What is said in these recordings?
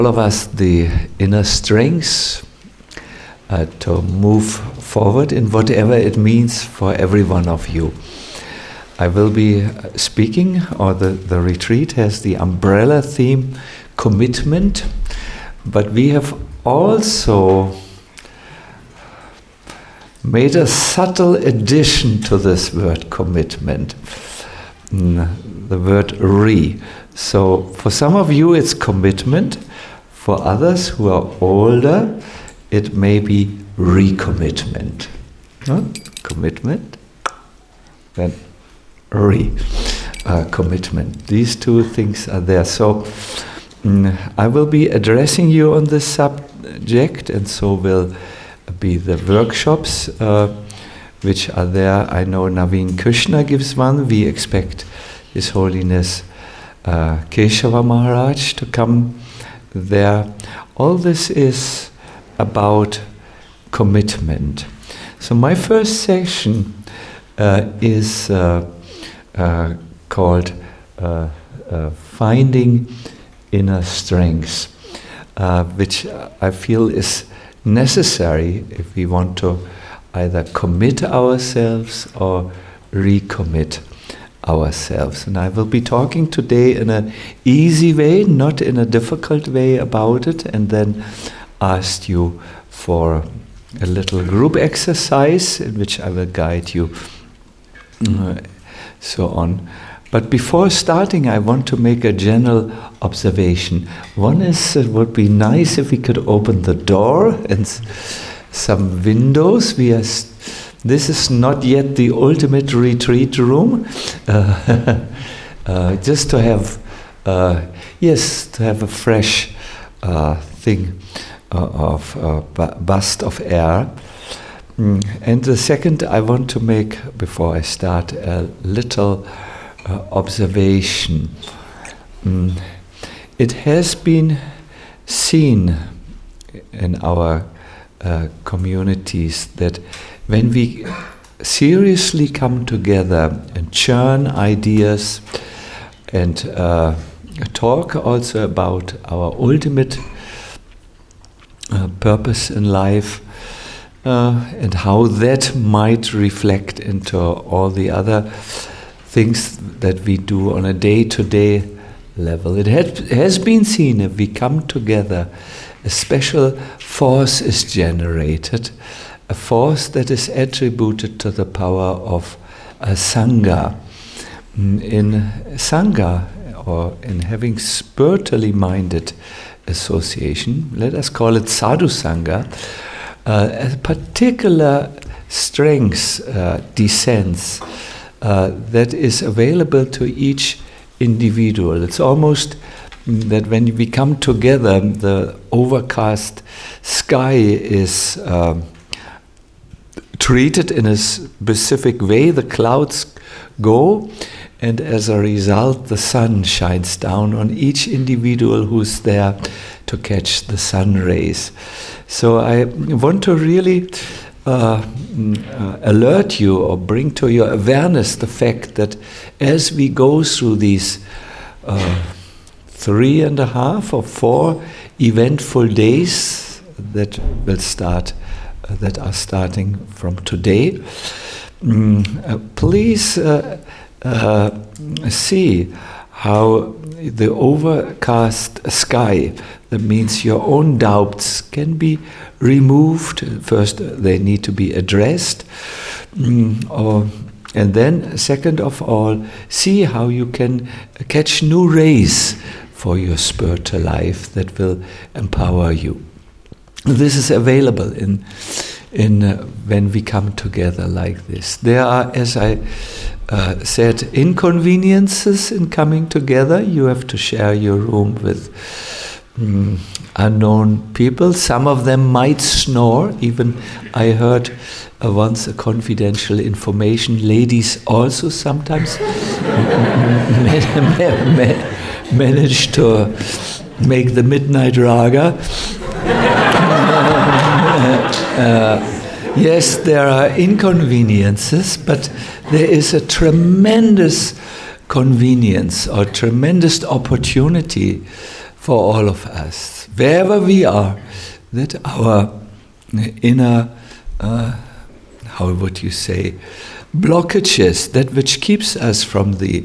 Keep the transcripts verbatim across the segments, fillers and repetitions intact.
all of us the inner strength uh, to move forward in whatever it means for every one of you. I will be speaking, or the, the retreat has the umbrella theme, commitment, but we have also made a subtle addition to this word commitment, the word re. So for some of you it's commitment, for others who are older it may be recommitment. Huh? Commitment, then re, uh, commitment. These two things are there. So mm, I will be addressing you on this subject, and so will be the workshops uh, which are there. I know Naveen Krishna gives one. We expect His Holiness uh, Keshava Maharaj to come there. All this is about commitment. So my first section uh, is uh, uh, called uh, uh, Finding Inner Strength, uh, which I feel is necessary if we want to either commit ourselves or recommit ourselves. And I will be talking today in an easy way, not in a difficult way about it, and then ask you for a little group exercise in which I will guide you, uh, so on. But before starting, I want to make a general observation. One is, it would be nice if we could open the door and s- some windows. We are st- this is not yet the ultimate retreat room. Uh, uh, just to have, uh, yes, to have a fresh uh, thing uh, of uh, bu- burst of air. Mm. And the second, I want to make, before I start, a little Uh, observation. Mm. It has been seen in our uh, communities that when we seriously come together and churn ideas and uh, talk also about our ultimate uh, purpose in life uh, and how that might reflect into all the other things that we do on a day-to-day level. It had, has been seen, if we come together, a special force is generated, a force that is attributed to the power of a Sangha. In Sangha, or in having spiritually minded association, let us call it Sadhu Sangha, uh, a particular strength uh, descends Uh, that is available to each individual. It's almost that when we come together, the overcast sky is uh, treated in a specific way, the clouds go, and as a result the sun shines down on each individual who's there to catch the sun rays. So I want to really Uh, uh, alert you or bring to your awareness the fact that as we go through these uh, three and a half or four eventful days that will start, uh, that are starting from today, um, uh, please uh, uh, see how the overcast sky, that means your own doubts, can be removed. First, they need to be addressed. Mm, or, and then, second of all, see how you can catch new rays for your spiritual life that will empower you. This is available in in uh, when we come together like this. There are, as I uh, said, inconveniences in coming together. You have to share your room with mm, unknown people. Some of them might snore. Even I heard uh, once a confidential information. Ladies also sometimes manage to make the midnight raga. Uh, yes, there are inconveniences, but there is a tremendous convenience or tremendous opportunity for all of us. wherever we are, that our inner, uh, how would you say, blockages, that which keeps us from the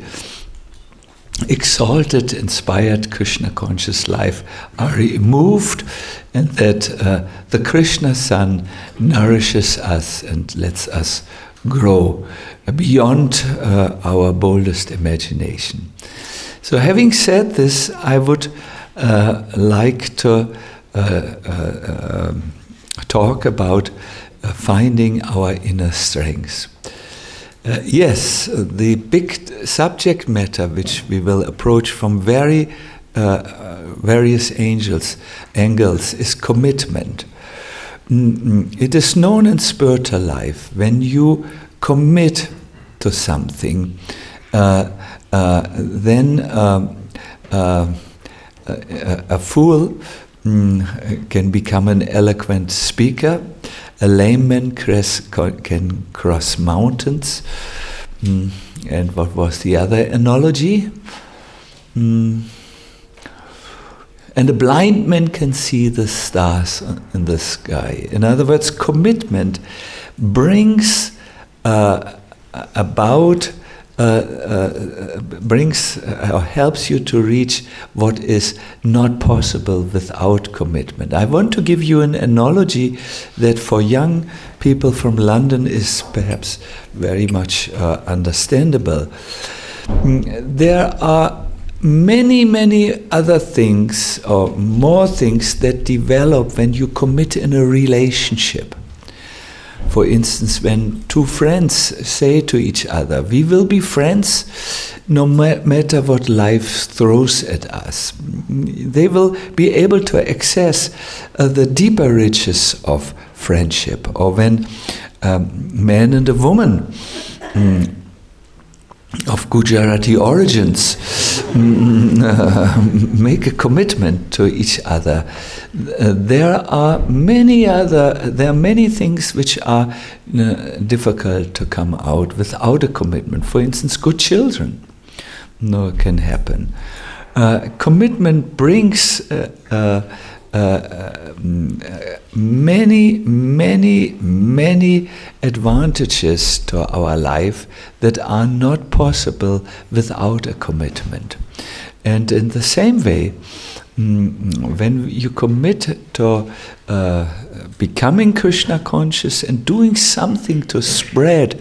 exalted, inspired Krishna conscious life, are removed, and that uh, the Krishna Sun nourishes us and lets us grow beyond uh, our boldest imagination. So, having said this, I would uh, like to uh, uh, um, talk about uh, finding our inner strengths. Uh, yes, the big subject matter which we will approach from very uh, various angels, angles is commitment. Mm-hmm. It is known in spiritual life, when you commit to something, uh, uh, then um, uh, a, a fool mm, can become an eloquent speaker. A layman can cross mountains. Mm. And what was the other analogy? Mm. And a blind man can see the stars in the sky. In other words, commitment brings uh, about, uh, uh, brings uh, or helps you to reach what is not possible without commitment. I want to give you an analogy that for young people from London is perhaps very much uh, understandable. There are many, many other things or more things that develop when you commit in a relationship. For instance, when two friends say to each other, we will be friends no ma- matter what life throws at us. They will be able to access uh, the deeper riches of friendship. Or when um, man and a woman mm, of Gujarati origins mm, uh, make a commitment to each other. Uh, there are many other, there are many things which are uh, difficult to come out without a commitment. For instance, good children no can happen. Uh, commitment brings uh, uh, uh, many, many, many advantages to our life that are not possible without a commitment. And in the same way, mm, when you commit to uh, becoming Krishna conscious and doing something to spread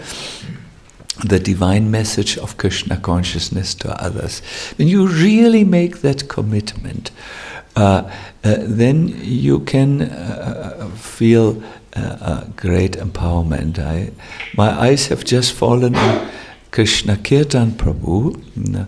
the divine message of Krishna consciousness to others, when you really make that commitment, uh, uh, then you can uh, feel uh, a great empowerment. I, my eyes have just fallen on Krishna Kirtan Prabhu,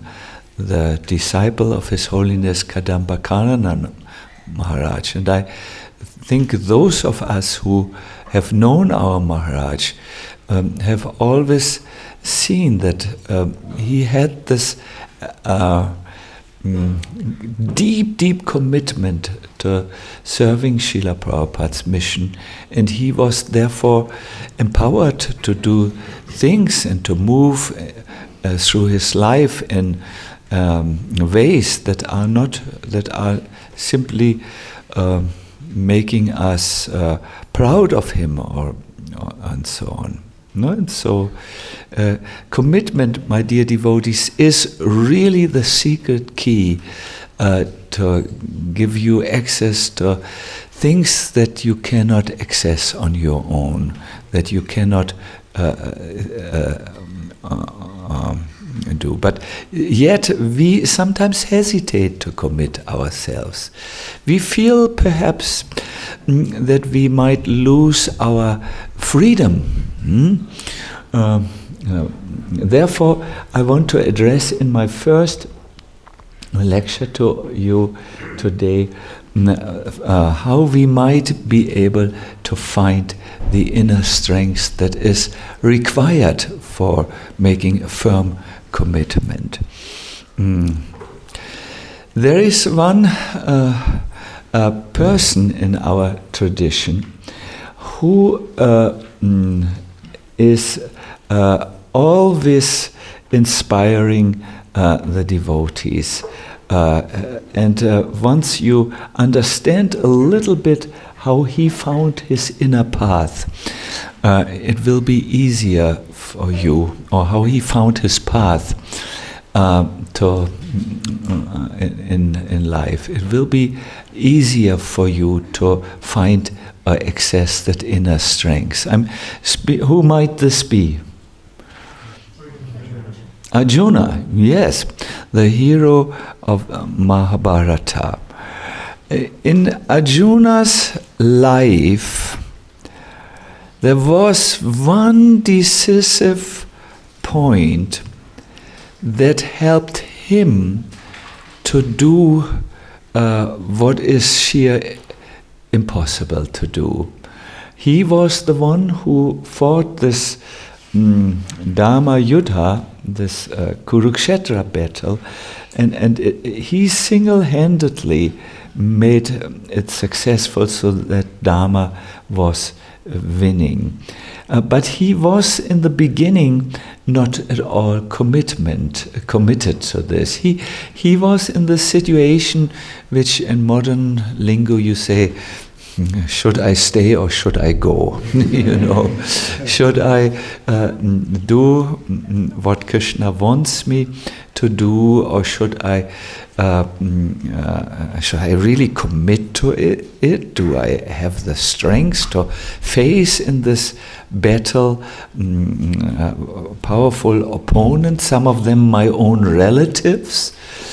the disciple of His Holiness Kadamba Kanana Maharaj. And I think those of us who have known our Maharaj um, have always seen that um, he had this uh, mm, deep, deep commitment to serving Srila Prabhupada's mission, and he was therefore empowered to do things and to move uh, through his life in um, ways that are not, that are simply uh, making us uh, proud of him, or, or and so on. No? And so, uh, commitment, my dear devotees, is really the secret key uh, to give you access to things that you cannot access on your own, that you cannot uh, uh, uh, um, do. But yet, we sometimes hesitate to commit ourselves. We feel perhaps mm, that we might lose our freedom. Hmm? Uh, uh, therefore, I want to address in my first lecture to you today uh, uh, how we might be able to find the inner strength that is required for making a firm commitment. Mm. There is one uh, uh, person in our tradition who uh, mm, is uh, always inspiring uh, the devotees. Uh, and uh, once you understand a little bit how he found his inner path, uh, it will be easier for you, or how he found his path uh, to uh, in in life. It will be easier for you to find or uh, access that inner strength. I'm spe- who might this be? Arjuna, yes, the hero of Mahabharata. In Arjuna's life, there was one decisive point that helped him to do uh, what is sheer impossible to do. He was the one who fought this um, Dharma Yuddha, this uh, Kurukshetra battle, and, and it, he single-handedly made it successful so that Dharma was winning. Uh, but he was in the beginning not at all commitment, committed to this. He, he was in the situation which in modern lingo you say, should I stay or should I go? You know, should I uh, do what Krishna wants me to do, or should I uh, uh, should I really commit to it, it? Do I have the strength to face in this battle um, uh, powerful opponents? Some of them my own relatives.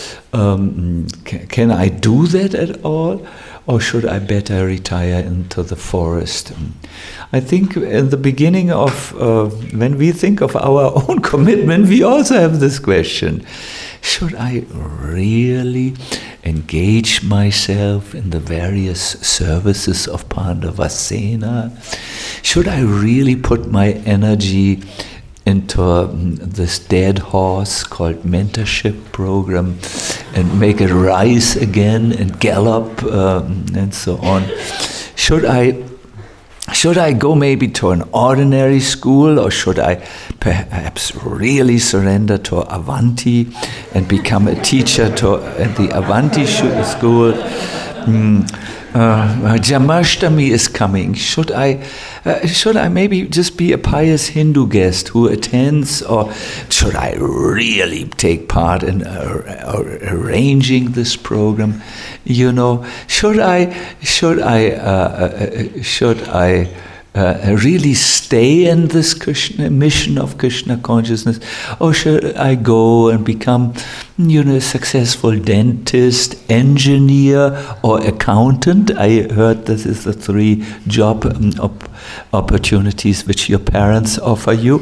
Um, can, can I do that at all? Or should I better retire into the forest? I think in the beginning of, uh, when we think of our own commitment, we also have this question. Should I really engage myself in the various services of Pandavasena? Should I really put my energy into um, this dead horse called mentorship program and make it rise again and gallop um, and so on? Should I should I go maybe to an ordinary school, or should I perhaps really surrender to Avanti and become a teacher to at the Avanti school? Mm. Uh, Jamashtami is coming. Should I, uh, should I maybe just be a pious Hindu guest who attends, or should I really take part in uh, arranging this program? You know, should I, should I, uh, uh, should I uh, really stay in this Krishna mission of Krishna consciousness, or should I go and become, you know, a successful dentist, engineer, or accountant? I heard this is the three job um, op- opportunities which your parents offer you.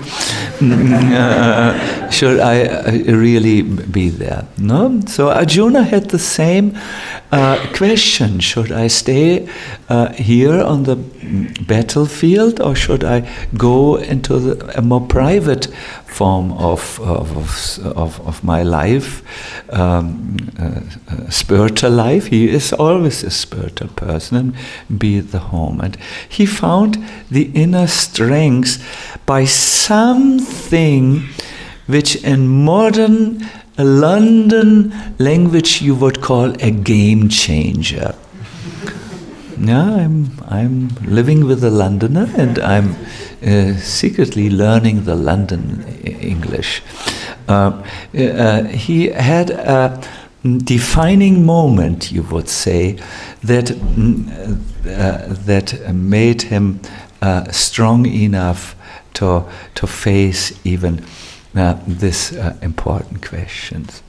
uh, should I uh, really be there? No. So Arjuna had the same uh, question: should I stay uh, here on the battlefield, or should I go into the, a more private form of of, of, of my life? Um, uh, uh, spiritual life. He is always a spiritual person, and be at the home. And he found the inner strength by something which in modern London language you would call a game changer. Yeah, I'm I'm living with a Londoner, and I'm uh, secretly learning the London English. Uh, uh, he had a defining moment, you would say, that uh, that made him uh, strong enough to to face even uh, this uh, important questions.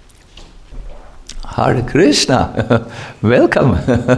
Hare Krishna, welcome.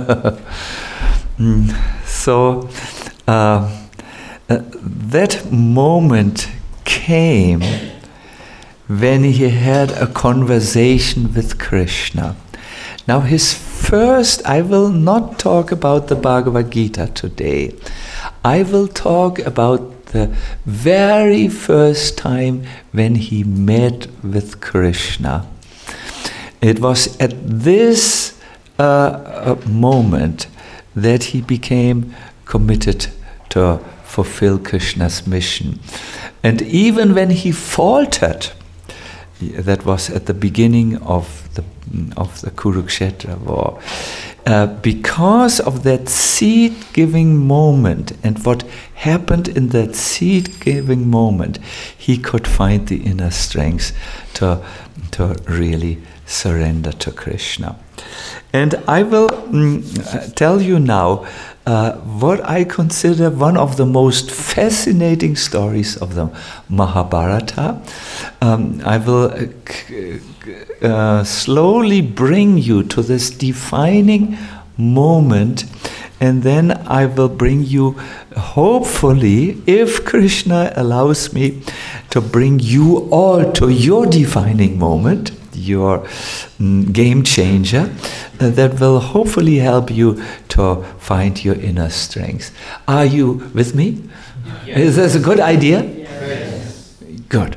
So uh, uh, that moment came when he had a conversation with Krishna. Now his first, I will not talk about the Bhagavad Gita today. I will talk about the very first time when he met with Krishna. It was at this uh, moment that he became committed to fulfill Krishna's mission. And even when he faltered, that was at the beginning of the of the Kurukshetra war. Uh, because of that seed-giving moment and what happened in that seed-giving moment, he could find the inner strength to, to really surrender to Krishna. And I will mm, tell you now uh, what I consider one of the most fascinating stories of the Mahabharata. Um, I will uh, c- uh, slowly bring you to this defining moment, and then I will bring you, hopefully, if Krishna allows me, to bring you all to your defining moment, your mm, game changer, uh, that will hopefully help you to find your inner strength. Are you with me? Yes. Is this a good idea? Yes. Good.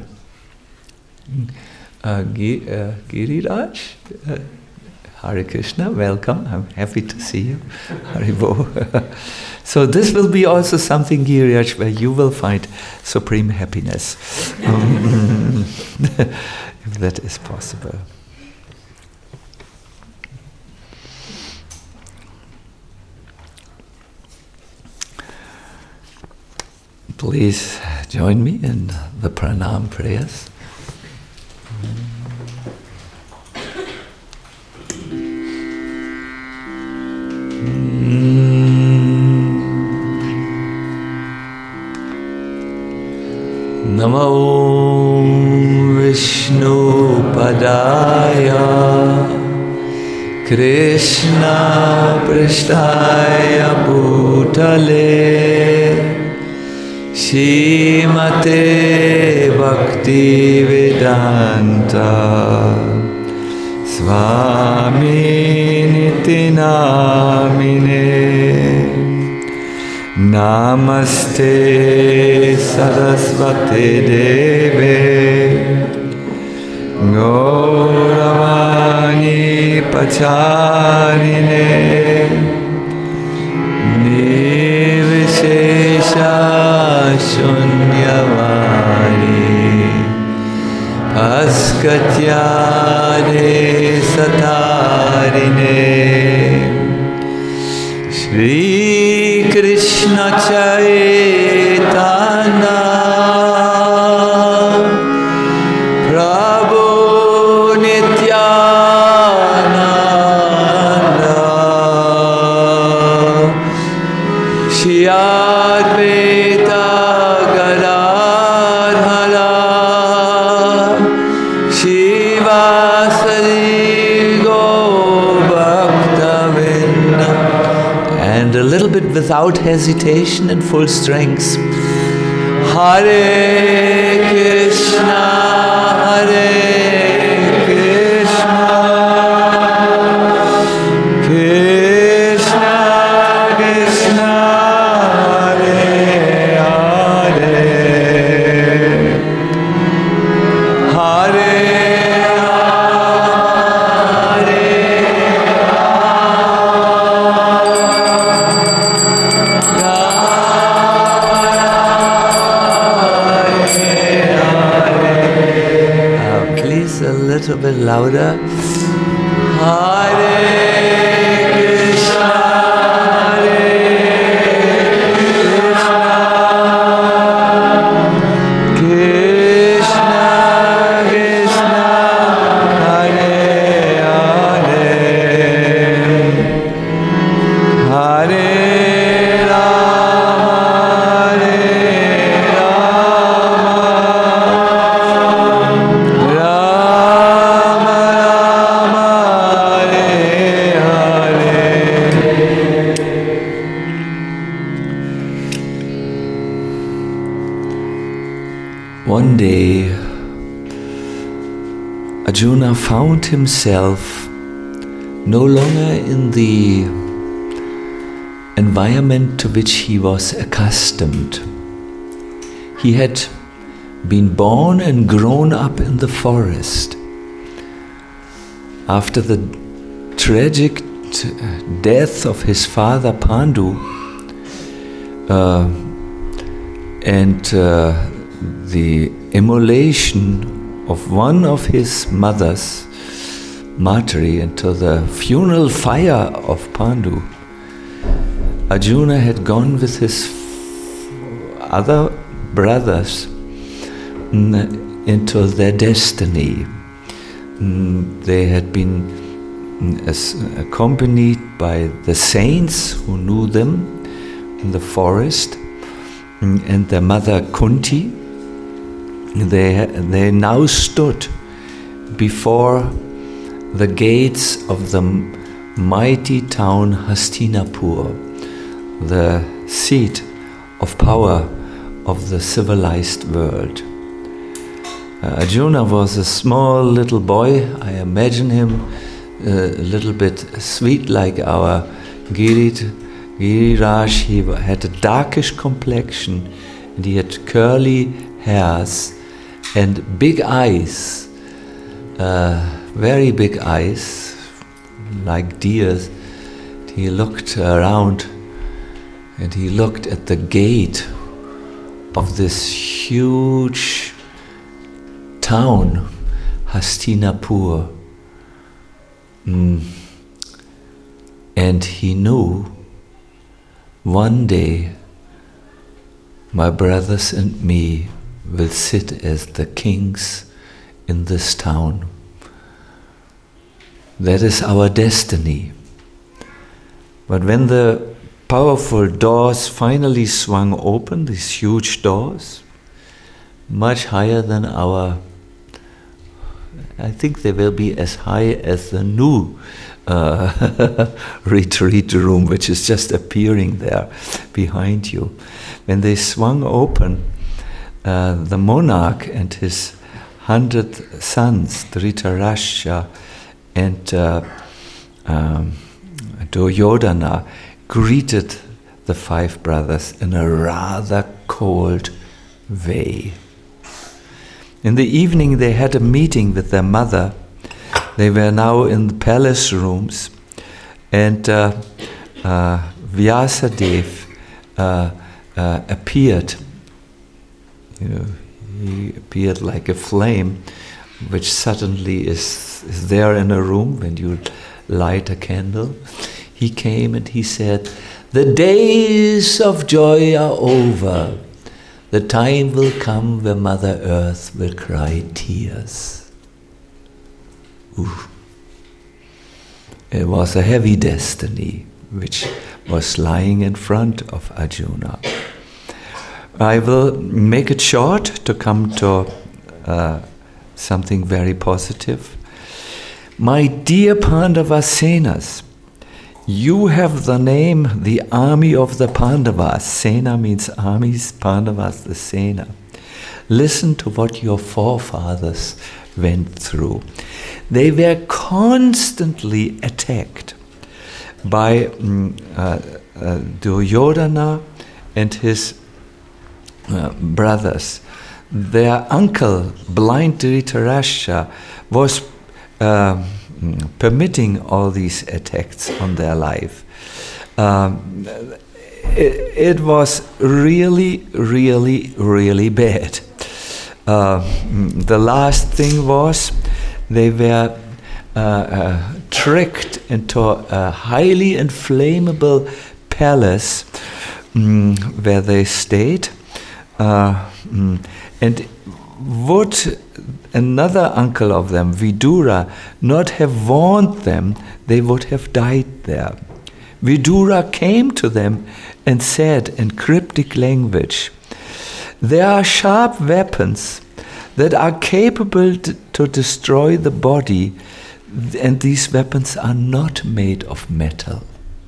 Uh, Gi- uh, Giriraj, uh, Hare Krishna, welcome. I'm happy to see you. Haribo. So this will be also something, Giriraj, where you will find supreme happiness. Um, if that is possible. Please join me in the pranam prayers. Namo Vishnu Padaya Krishna Prishtaya Bhutale Shrimate Bhakti Vedanta Swami Niti Namine Namaste Sarasvate Deve Gauravani Pacharine Nirvishesha Shunyavani Paskatyade Satarine Shri Krishna Chaitanya Prabhu Nityananda Shri Advaita Gadadhara Shivasari Gopaktavinda. And a little bit without hesitation and full strength. Hare Krishna, Hare Krishna, Krishna Krishna, Hare Hare, Hare a little bit louder. Hare Krishna, Hare Krishna, Krishna Krishna, Hare Hare, Hare One day, Arjuna found himself no longer in the environment to which he was accustomed. He had been born and grown up in the forest. After the tragic t- death of his father Pandu, uh, and uh, the immolation of one of his mothers, Matri, into the funeral fire of Pandu, Arjuna had gone with his other brothers into their destiny. They had been accompanied by the saints who knew them in the forest, and their mother Kunti. They, they now stood before the gates of the mighty town Hastinapur, the seat of power of the civilized world. Uh, Arjuna was a small little boy. I imagine him uh, a little bit sweet like our Girit, Giriraj. He had a darkish complexion and he had curly hairs and big eyes, uh, very big eyes, like deers. He looked around and he looked at the gate of this huge town, Hastinapur. Mm. And he knew one day my brothers and me will sit as the kings in this town. That is our destiny. But when the powerful doors finally swung open, these huge doors, much higher than our, I think they will be as high as the new uh, retreat room, which is just appearing there behind you. When they swung open, uh, the monarch and his hundred sons, Dhritarashtra and uh, um, Duryodhana, greeted the five brothers in a rather cold way. In the evening they had a meeting with their mother. They were now in the palace rooms, and uh, uh, Vyasadeva uh, uh, appeared. You know, he appeared like a flame, which suddenly is, is there in a room when you light a candle. He came and he said, "The days of joy are over. The time will come where Mother Earth will cry tears." Ooh. It was a heavy destiny which was lying in front of Arjuna. I will make it short to come to uh, something very positive. My dear Pandavasenas, you have the name, the army of the Pandavas. Sena means armies, Pandavas, the Sena. Listen to what your forefathers went through. They were constantly attacked by um, uh, uh, Duryodhana and his uh, brothers. Their uncle, blind Dhritarashtra, was uh, permitting all these attacks on their life. Um, it, it was really, really, really bad. Uh, the last thing was they were uh, uh, tricked into a highly inflammable palace um, where they stayed. Uh, um, and would another uncle of them, Vidura, not have warned them, they would have died there. Vidura came to them and said in cryptic language, "There are sharp weapons that are capable t- to destroy the body, and these weapons are not made of metal.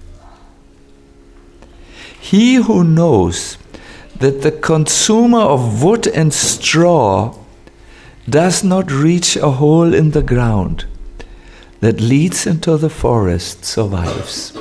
He who knows that the consumer of wood and straw does not reach a hole in the ground that leads into the forest survives."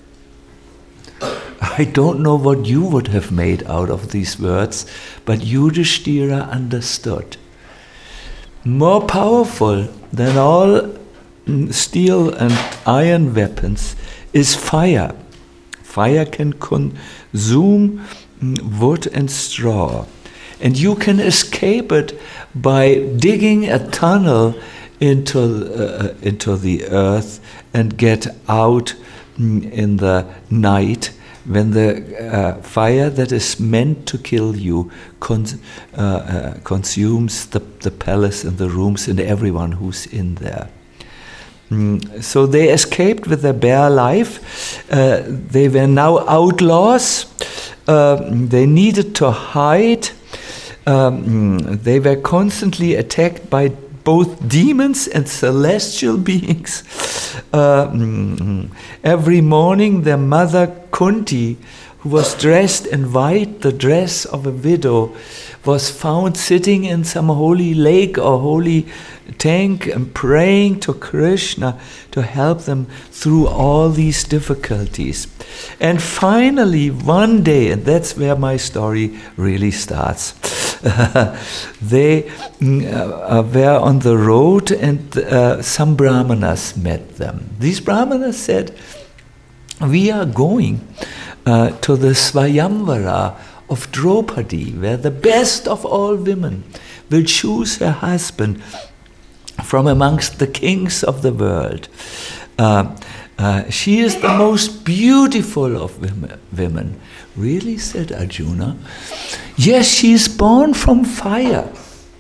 I don't know what you would have made out of these words, but Yudhishthira understood. More powerful than all steel and iron weapons is fire. Fire can consume wood and straw, and you can escape it by digging a tunnel into uh, into the earth and get out mm, in the night when the uh, fire that is meant to kill you cons- uh, uh, consumes the, the palace and the rooms and everyone who's in there. Mm, so they escaped with their bare life. Uh, they were now outlaws. Uh, they needed to hide. Um, they were constantly attacked by both demons and celestial beings. Uh, mm, every morning their mother Kunti, who was dressed in white, the dress of a widow, was found sitting in some holy lake or holy tank and praying to Krishna to help them through all these difficulties. And finally, one day, and that's where my story really starts, they uh, were on the road and uh, some brahmanas met them. These brahmanas said, "We are going uh, to the Swayamvara of Draupadi, where the best of all women will choose her husband from amongst the kings of the world. Uh, uh, she is the most beautiful of women. women. Really, said Arjuna. Yes, she is born from fire.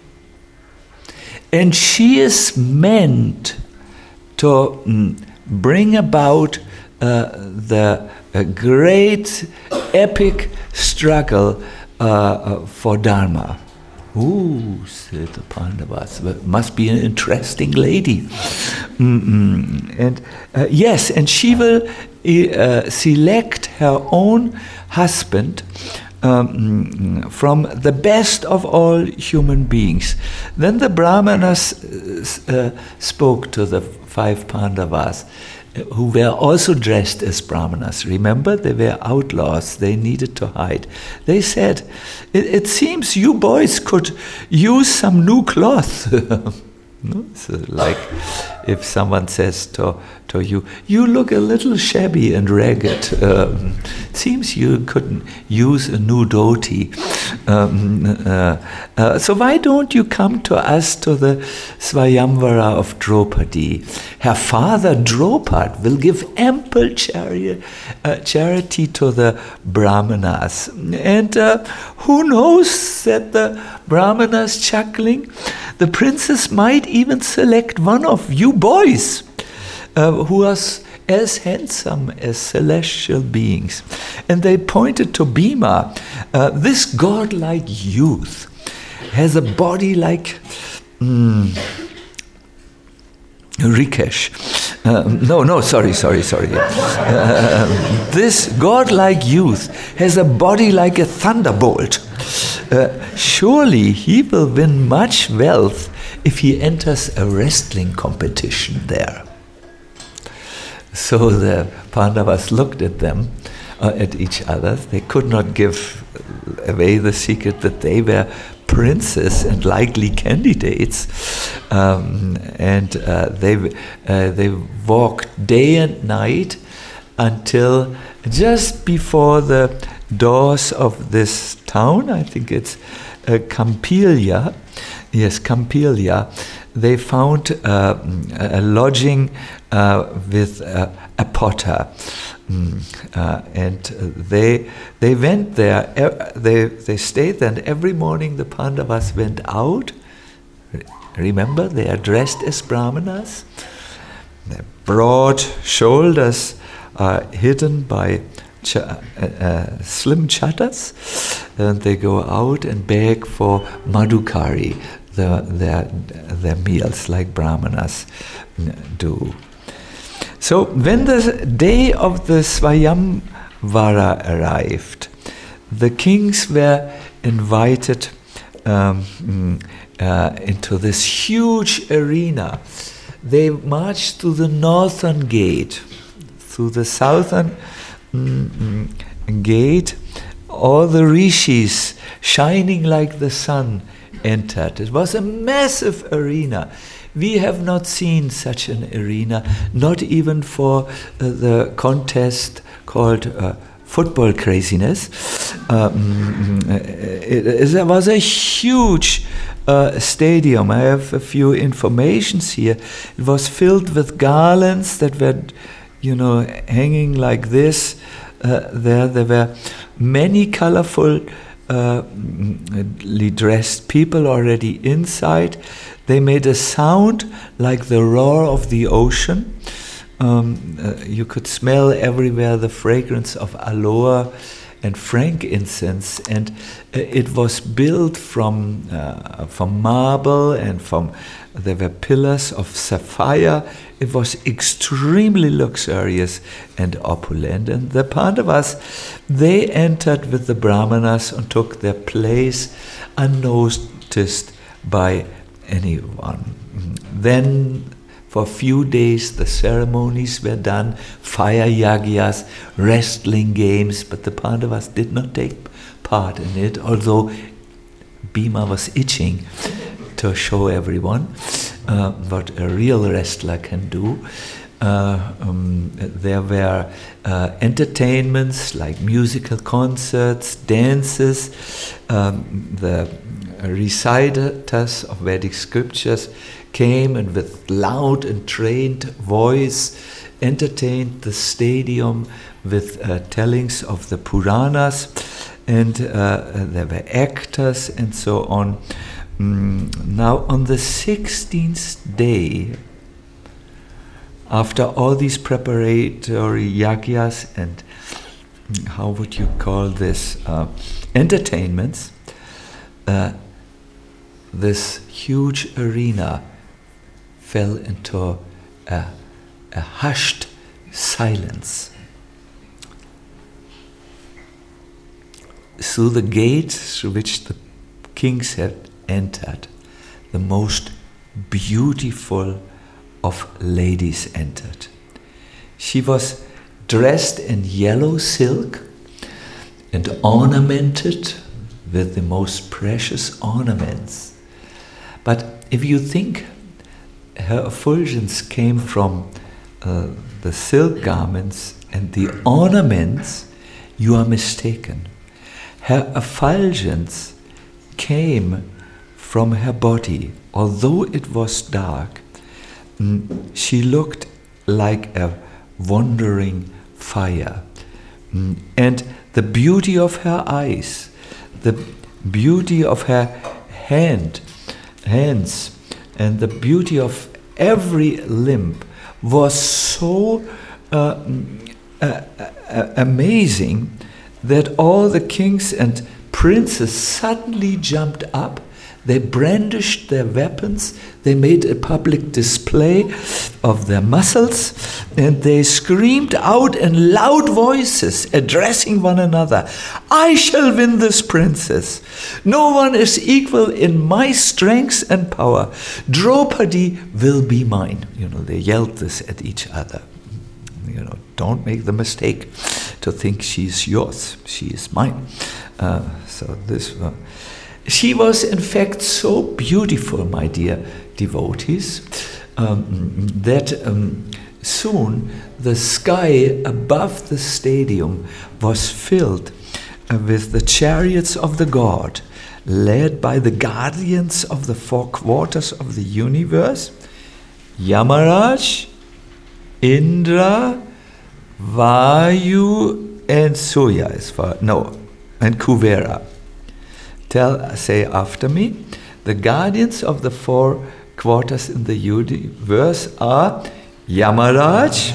And she is meant to mm, bring about uh, the uh, great epic struggle uh, uh, for Dharma. Ooh, said the Pandavas, must be an interesting lady. Mm-mm. And uh, yes, and she will uh, select her own husband um, from the best of all human beings. Then the Brahmanas uh, spoke to the five Pandavas, who were also dressed as Brahmanas. Remember, they were outlaws. They needed to hide. They said, it, it seems you boys could use some new cloth. No? So like if someone says to, to you, you look a little shabby and ragged. Um, seems you couldn't use a new dhoti. Um, uh, uh, so why don't you come to us to the Swayamvara of Draupadi? Her father Draupad will give ample chari- uh, charity to the Brahmanas. And uh, who knows, said the Brahmanas chuckling, the princess might even select one of you boys uh, who was as handsome as celestial beings. And they pointed to Bhima. Uh, this godlike youth has a body like mm, Rikesh. Uh, no, no, sorry, sorry, sorry. Uh, this godlike youth has a body like a thunderbolt. Uh, surely he will win much wealth if he enters a wrestling competition there. So the Pandavas looked at them, uh, at each other. They could not give away the secret that they were princes and likely candidates, um, and uh, they uh, they walked day and night until just before the doors of this town. I think it's uh, Campilia. Yes, Campilia. They found uh, a lodging uh, with uh, a potter, mm, uh, and they they went there. Uh, they they stayed there, and every morning the Pandavas went out. Remember, they are dressed as Brahmanas. Their broad shoulders are hidden by ch- uh, uh, slim chatas, and they go out and beg for madhukari, the, their their meals, like Brahmanas do. So when the day of the Swayamvara arrived, the kings were invited um, uh, into this huge arena. They marched to the northern gate. Through the southern mm, gate, all the rishis, shining like the sun, entered. It was a massive arena. We have not seen such an arena, not even for uh, the contest called uh, Football Craziness. Um, it, it was a huge uh, stadium. I have a few informations here. It was filled with garlands that were, you know, hanging like this. Uh, there, there were many colorful, uh, dressed people already inside. They made a sound like the roar of the ocean. Um, uh, you could smell everywhere the fragrance of aloe and frankincense, and uh, it was built from uh, from marble, and from there were pillars of sapphire. It was extremely luxurious and opulent, and the Pandavas, they entered with the Brahmanas and took their place unnoticed by anyone. Then for a few days the ceremonies were done, fire yagyas, wrestling games, but the Pandavas did not take part in it, although Bhima was itching to show everyone uh, what a real wrestler can do. Uh, um, there were uh, entertainments like musical concerts, dances, um, the reciters of Vedic scriptures came and with loud and trained voice entertained the stadium with uh, tellings of the Puranas, and uh, there were actors and so on. Mm, now on the sixteenth day, after all these preparatory yagyas and how would you call this, uh, entertainments, uh, this huge arena fell into a, a hushed silence. Through the gate through which the kings had entered, the most beautiful of ladies entered. She was dressed in yellow silk and ornamented with the most precious ornaments. But if you think her effulgence came from uh, the silk garments and the ornaments, you are mistaken. Her effulgence came from her body. Although it was dark, mm, she looked like a wandering fire. Mm, and the beauty of her eyes, the beauty of her hand, hands, and the beauty of every limb was so uh, uh, uh, amazing that all the kings and princes suddenly jumped up. They brandished their weapons, they made a public display of their muscles, and they screamed out in loud voices, addressing one another, "I shall win this princess. No one is equal in my strength and power. Draupadi will be mine." You know, they yelled this at each other. You know, don't make the mistake to think she's yours. She is mine. Uh, so this uh, She was in fact so beautiful, my dear devotees, um, that um, soon the sky above the stadium was filled uh, with the chariots of the god, led by the guardians of the four quarters of the universe, Yamaraj, Indra, Vayu, and Surya, as far, no, and Kuvera. Tell, say after me, the guardians of the four quarters in the universe are Yamaraj,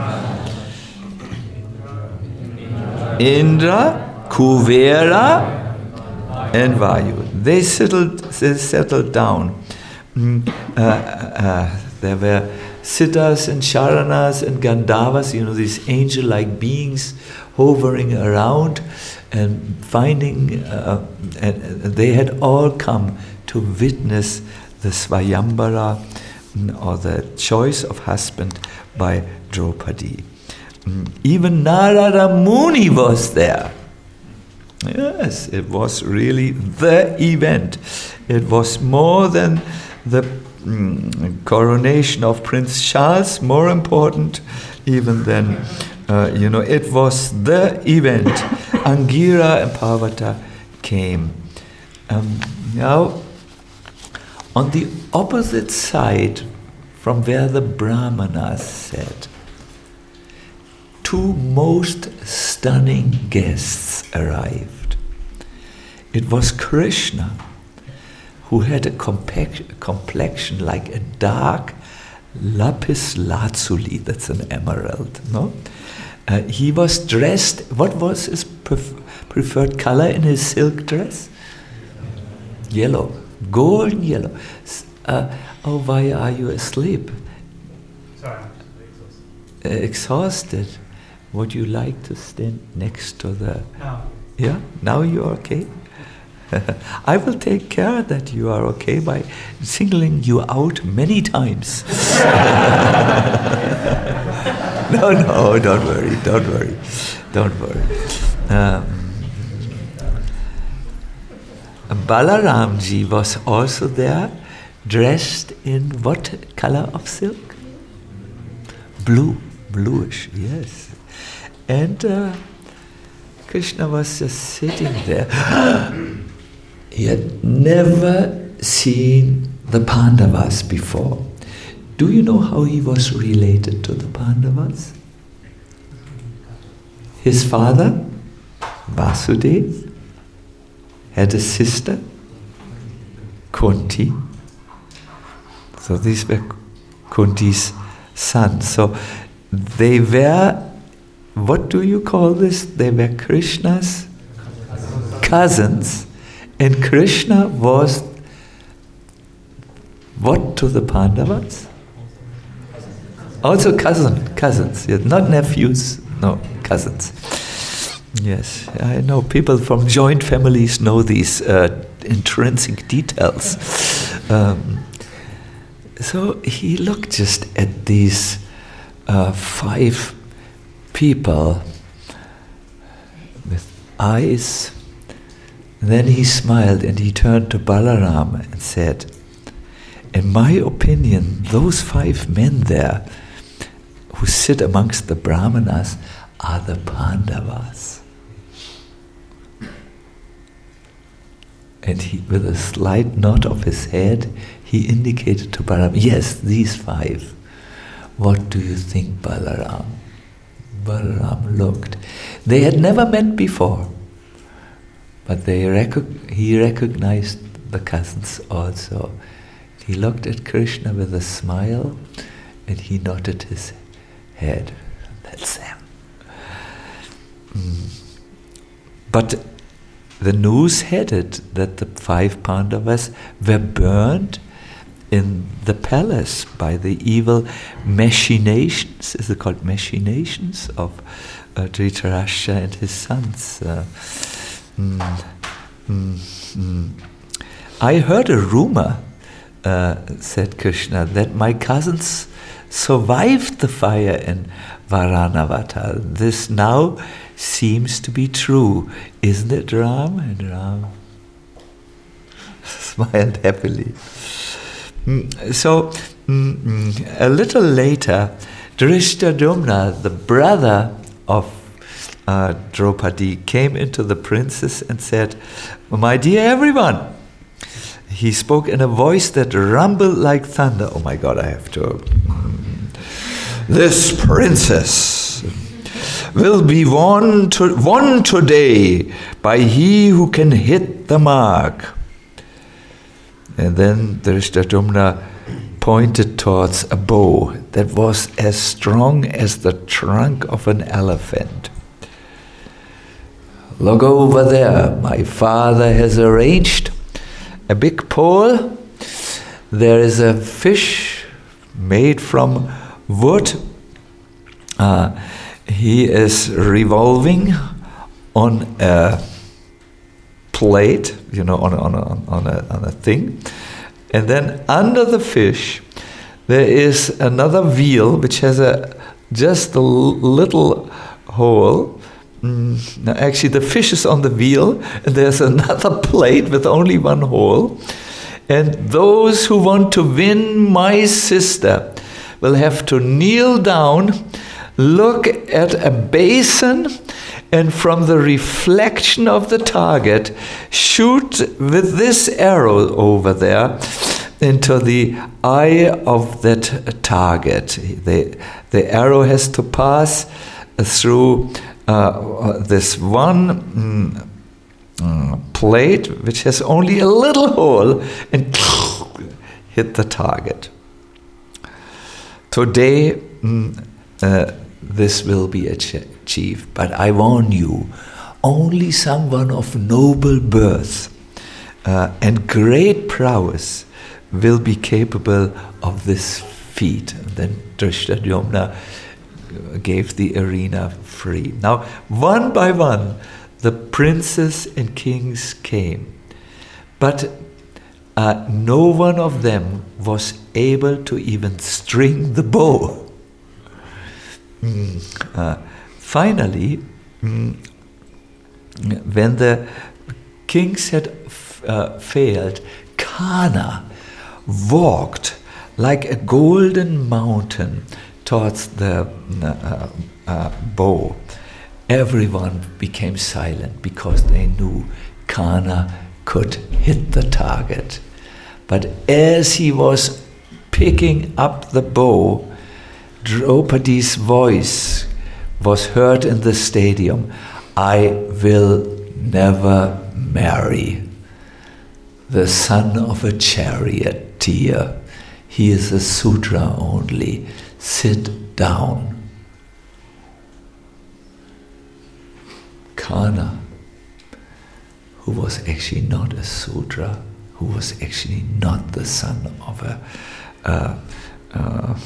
Indra, Kuvera, and Vayu. They settled, they settled down. Mm, uh, uh, there were Siddhas and Charanas and Gandharvas, you know, these angel-like beings hovering around and finding, uh, and they had all come to witness the Swayambara, or the choice of husband by Draupadi. Even Narada Muni was there. Yes, it was really the event. It was more than the mm, coronation of Prince Charles, more important even than, uh, you know, it was the event. Angira and Parvata came. Um, now, On the opposite side from where the Brahmanas sat, two most stunning guests arrived. It was Krishna, who had a compact, complexion like a dark lapis lazuli, that's an emerald, no? Uh, he was dressed, what was his pref- preferred color in his silk dress? Yellow, golden yellow. Uh, oh, why are you asleep? Sorry, Uh, exhausted. Would you like to stand next to the... no. Yeah? Now you're okay? I will take care that you are okay by singling you out many times. no, no, don't worry, don't worry, don't worry. Um, Balaramji was also there, dressed in what color of silk? Blue, bluish, yes. And uh, Krishna was just sitting there. He had never seen the Pandavas before. Do you know how he was related to the Pandavas? His father, Vasudeva, had a sister, Kunti. So these were Kunti's sons. So they were, what do you call this? They were Krishna's cousins. And Krishna was what to the Pandavas? Also cousin, cousins, yes, not nephews, no, cousins. Yes, I know people from joint families know these uh, intrinsic details. Um, so he looked just at these uh, five people with eyes. Then he smiled and he turned to Balaram and said, in my opinion, those five men there who sit amongst the Brahmanas are the Pandavas. And he, with a slight nod of his head, he indicated to Balaram, yes, these five. What do you think, Balaram? Balaram looked. They had never met before. But they rec- he recognized the cousins also. He looked at Krishna with a smile and he nodded his head. That's them. Mm. But the news had it that the five Pandavas were burned in the palace by the evil machinations, is it called machinations, of uh, Dhritarashtra and his sons. Uh, Mm, mm, mm. I heard a rumor, uh, said Krishna, that my cousins survived the fire in Varanavata. This now seems to be true, isn't it, Ram? And Ram smiled happily. Mm, so, mm, mm, a little later, Drishtadyumna, the brother of Uh, Draupadi, came into the princess and said, my dear everyone, he spoke in a voice that rumbled like thunder. Oh my God, I have to. This princess will be won, to, won today by he who can hit the mark. And then Drishtadyumna pointed towards a bow that was as strong as the trunk of an elephant. Look over there, my father has arranged a big pole. There is a fish made from wood. Uh, he is revolving on a plate, you know, on a, on a, on a, on a thing. And then under the fish, there is another wheel which has a just a little hole. Now, actually, the fish is on the wheel, and there's another plate with only one hole. And those who want to win my sister will have to kneel down, look at a basin, and from the reflection of the target, shoot with this arrow over there into the eye of that target. The, the arrow has to pass through uh, this one mm, mm, plate, which has only a little hole, and hit the target. Today, mm, uh, this will be achieved, but I warn you, only someone of noble birth uh, and great prowess will be capable of this feat. And then Drishtadyumna gave the arena free. Now, one by one, the princes and kings came, but uh, no one of them was able to even string the bow. Mm. Uh, finally, mm, when the kings had f- uh, failed, Kana walked like a golden mountain towards the uh, uh, bow. Everyone became silent because they knew Kana could hit the target. But as he was picking up the bow, Draupadi's voice was heard in the stadium. I will never marry the son of a charioteer. He is a Sudra only. Sit down. Kana, who was actually not a Sudra, who was actually not the son of a uh, uh,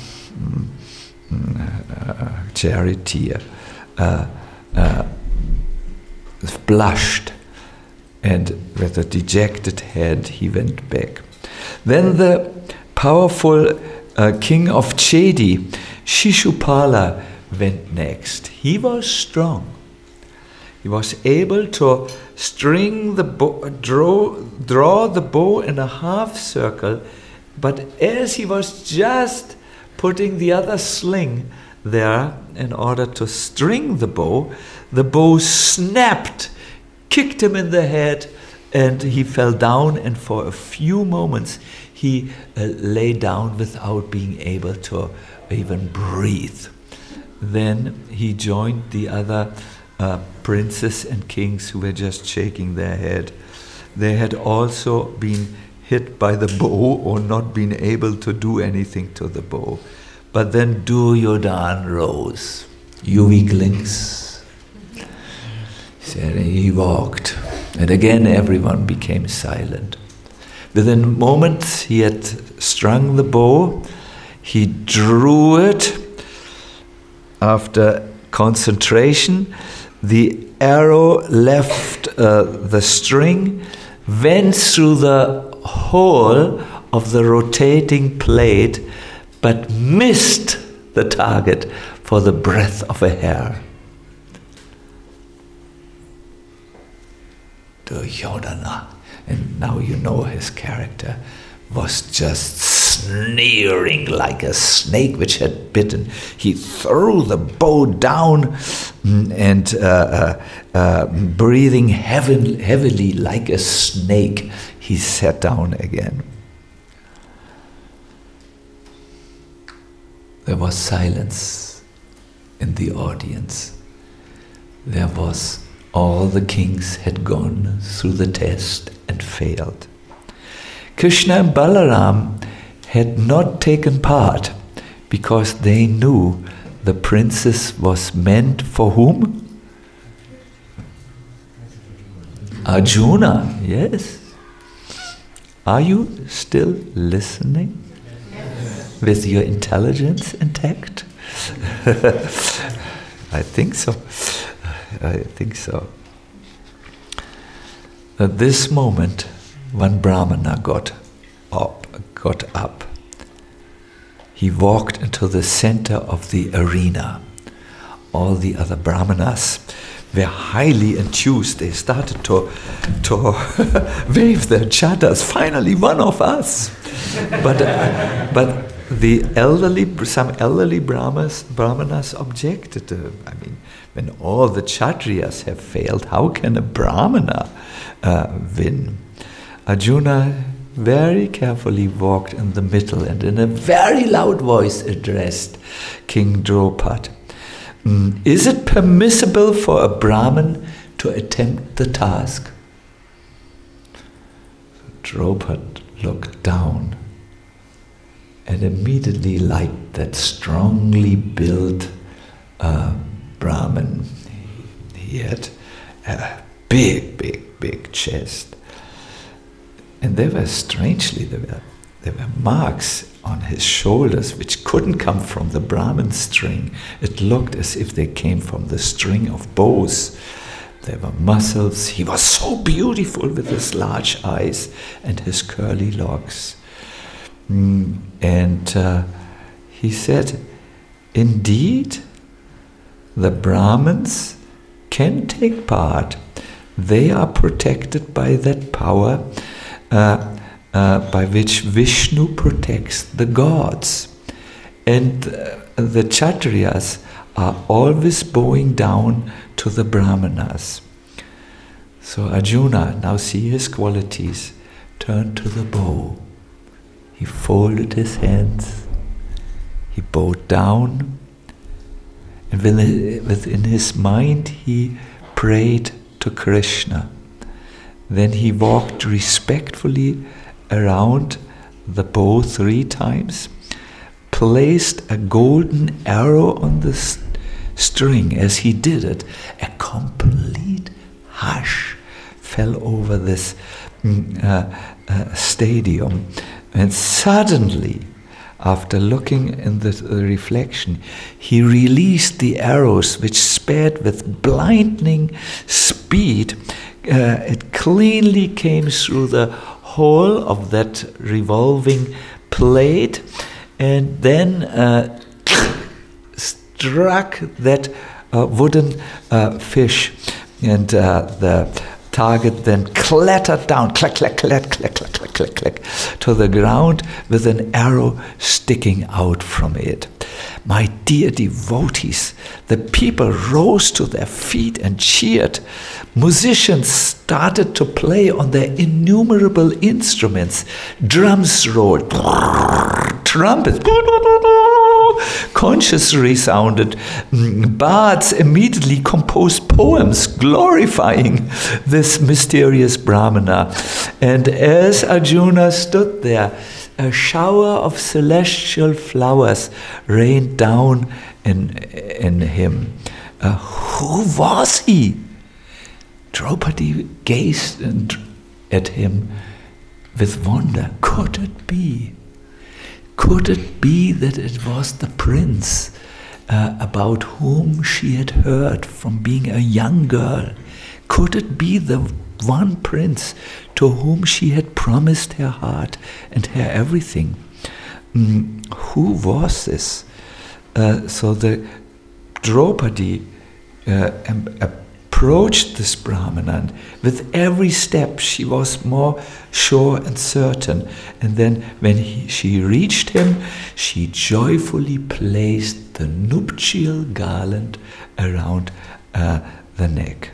uh, charioteer, uh, uh, blushed, and with a dejected head he went back. Then the powerful uh, king of Chedi, Shishupala, went next. He was strong. He was able to string the bow, draw, draw the bow in a half circle, but as he was just putting the other sling there in order to string the bow, the bow snapped, kicked him in the head, and he fell down, and for a few moments he uh, lay down without being able to even breathe. Then he joined the other uh, princes and kings who were just shaking their head. They had also been hit by the bow or not been able to do anything to the bow. But then Duryodhana rose. You weaklings. He said, and he walked. And again everyone became silent. Within moments he had strung the bow. He drew it. After concentration, the arrow left uh, the string, went through the hole of the rotating plate, but missed the target for the breadth of a hair. Duryodhana, and now you know his character, was just sneering like a snake which had bitten. He threw the bow down and uh, uh, uh, breathing heavy, heavily like a snake, he sat down again. There was silence in the audience. There was, all the kings had gone through the test and failed. Krishna and Balaram had not taken part because they knew the princess was meant for whom? Arjuna, yes. Are you still listening? Yes. With your intelligence intact? I think so. I think so. At this moment, one Brahmana got up, got up. He walked into the center of the arena. All the other Brahmanas were highly enthused. They started to, to wave their chatters. Finally, one of us. But, uh, but the elderly, some elderly Brahmanas, Brahmanas objected. Uh, I mean, when all the Kshatriyas have failed, how can a Brahmana uh, win? Arjuna very carefully walked in the middle and in a very loud voice addressed King Draupad. Mm, is it permissible for a Brahmin to attempt the task? Draupad looked down and immediately liked that strongly built uh, Brahmin. He had a big, big, big chest. And there were, strangely, there were, there were marks on his shoulders which couldn't come from the Brahmin string. It looked as if they came from the string of bows. There were muscles. He was so beautiful with his large eyes and his curly locks. Mm, and uh, he said, indeed, the Brahmins can take part. They are protected by that power uh, uh, by which Vishnu protects the gods. And uh, the Kshatriyas are always bowing down to the Brahmanas. So Arjuna, now see his qualities, turned to the bow. He folded his hands, he bowed down, and within his mind he prayed to Krishna. Then he walked respectfully around the bow three times, placed a golden arrow on the st- string. As he did it, a complete hush fell over this uh, uh, stadium. And suddenly, after looking in the uh, reflection, he released the arrows which sped with blinding speed. Uh, it cleanly came through the hole of that revolving plate and then uh, struck that uh, wooden uh, fish, and uh, the target then clattered down, clack, clack, clack, clack, clack, clack, clack, clack, to the ground with an arrow sticking out from it. My dear devotees, the people rose to their feet and cheered. Musicians started to play on their innumerable instruments. Drums rolled, trumpets, conches resounded. Bards immediately composed poems glorifying this mysterious Brahmana. And as Arjuna stood there, a shower of celestial flowers rained down in, in him. Uh, who was he? Draupadi gazed at him with wonder. Could it be? Could it be that it was the prince uh, about whom she had heard from being a young girl? Could it be the one prince to whom she had promised her heart and her everything? Mm, who was this? Uh, so the Draupadi uh, approached this Brahmana, and with every step she was more sure and certain. And then when he, she reached him, she joyfully placed the nuptial garland around uh, the neck.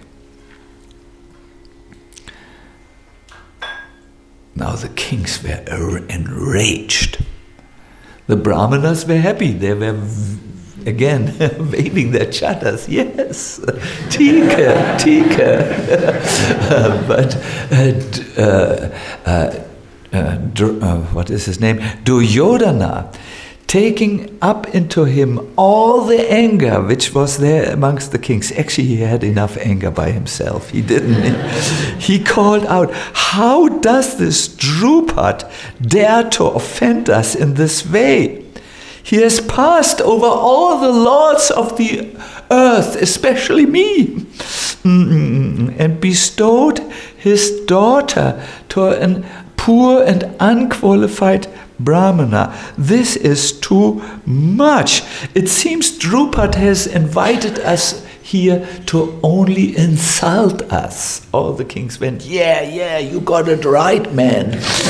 Now the kings were enraged. The Brahmanas were happy. They were, v- again, waving their chatters. Yes, Tika, Tika. uh, but, uh, uh, uh, uh, Dr- uh, what is his name? Duryodhana, taking up into him all the anger which was there amongst the kings. Actually, he had enough anger by himself. He didn't. He called out, how does this Drupad dare to offend us in this way? He has passed over all the lords of the earth, especially me, mm-mm, and bestowed his daughter to a poor and unqualified Brahmana. This is too much. It seems Drupad has invited us here to only insult us. All the kings went, yeah, yeah, you got it right, man.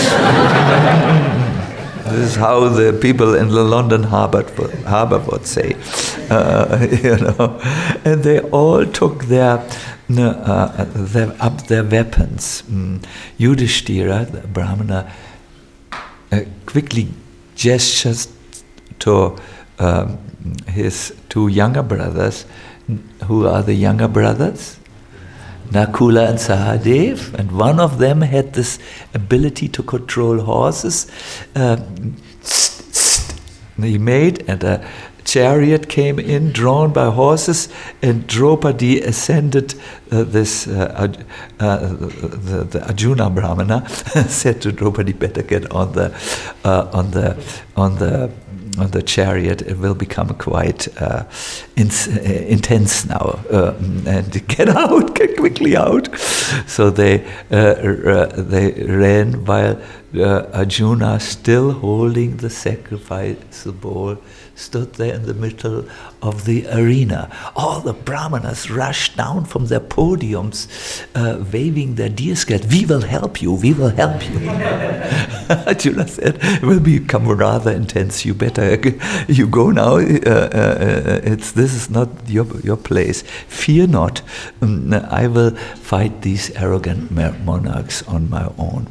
This is how the people in the London Harbour Harbour would say, uh, you know. And they all took their, uh, their up their weapons. Mm. Yudhishthira, the Brahmana, uh, quickly gestures to um, his two younger brothers. Who are the younger brothers? Nakula and Sahadev, and one of them had this ability to control horses. Uh, he made, and a chariot came in drawn by horses, and Draupadi ascended uh, this, uh, uh, the, the Arjuna Brahmana said to Draupadi, better get on the, uh, on the, on the, on the chariot. It will become quite uh, in, uh, intense now, uh, and get out, get quickly out. So they uh, uh, they ran while uh, Arjuna, still holding the sacrifice bowl, stood there in the middle of the arena. All the brahmanas rushed down from their podiums, uh, waving their deer scales. We will help you, we will help you. Arjuna said, it will become rather intense. You better, you go now. Uh, uh, it's, this is not your, your place. Fear not. Um, I will fight these arrogant monarchs on my own.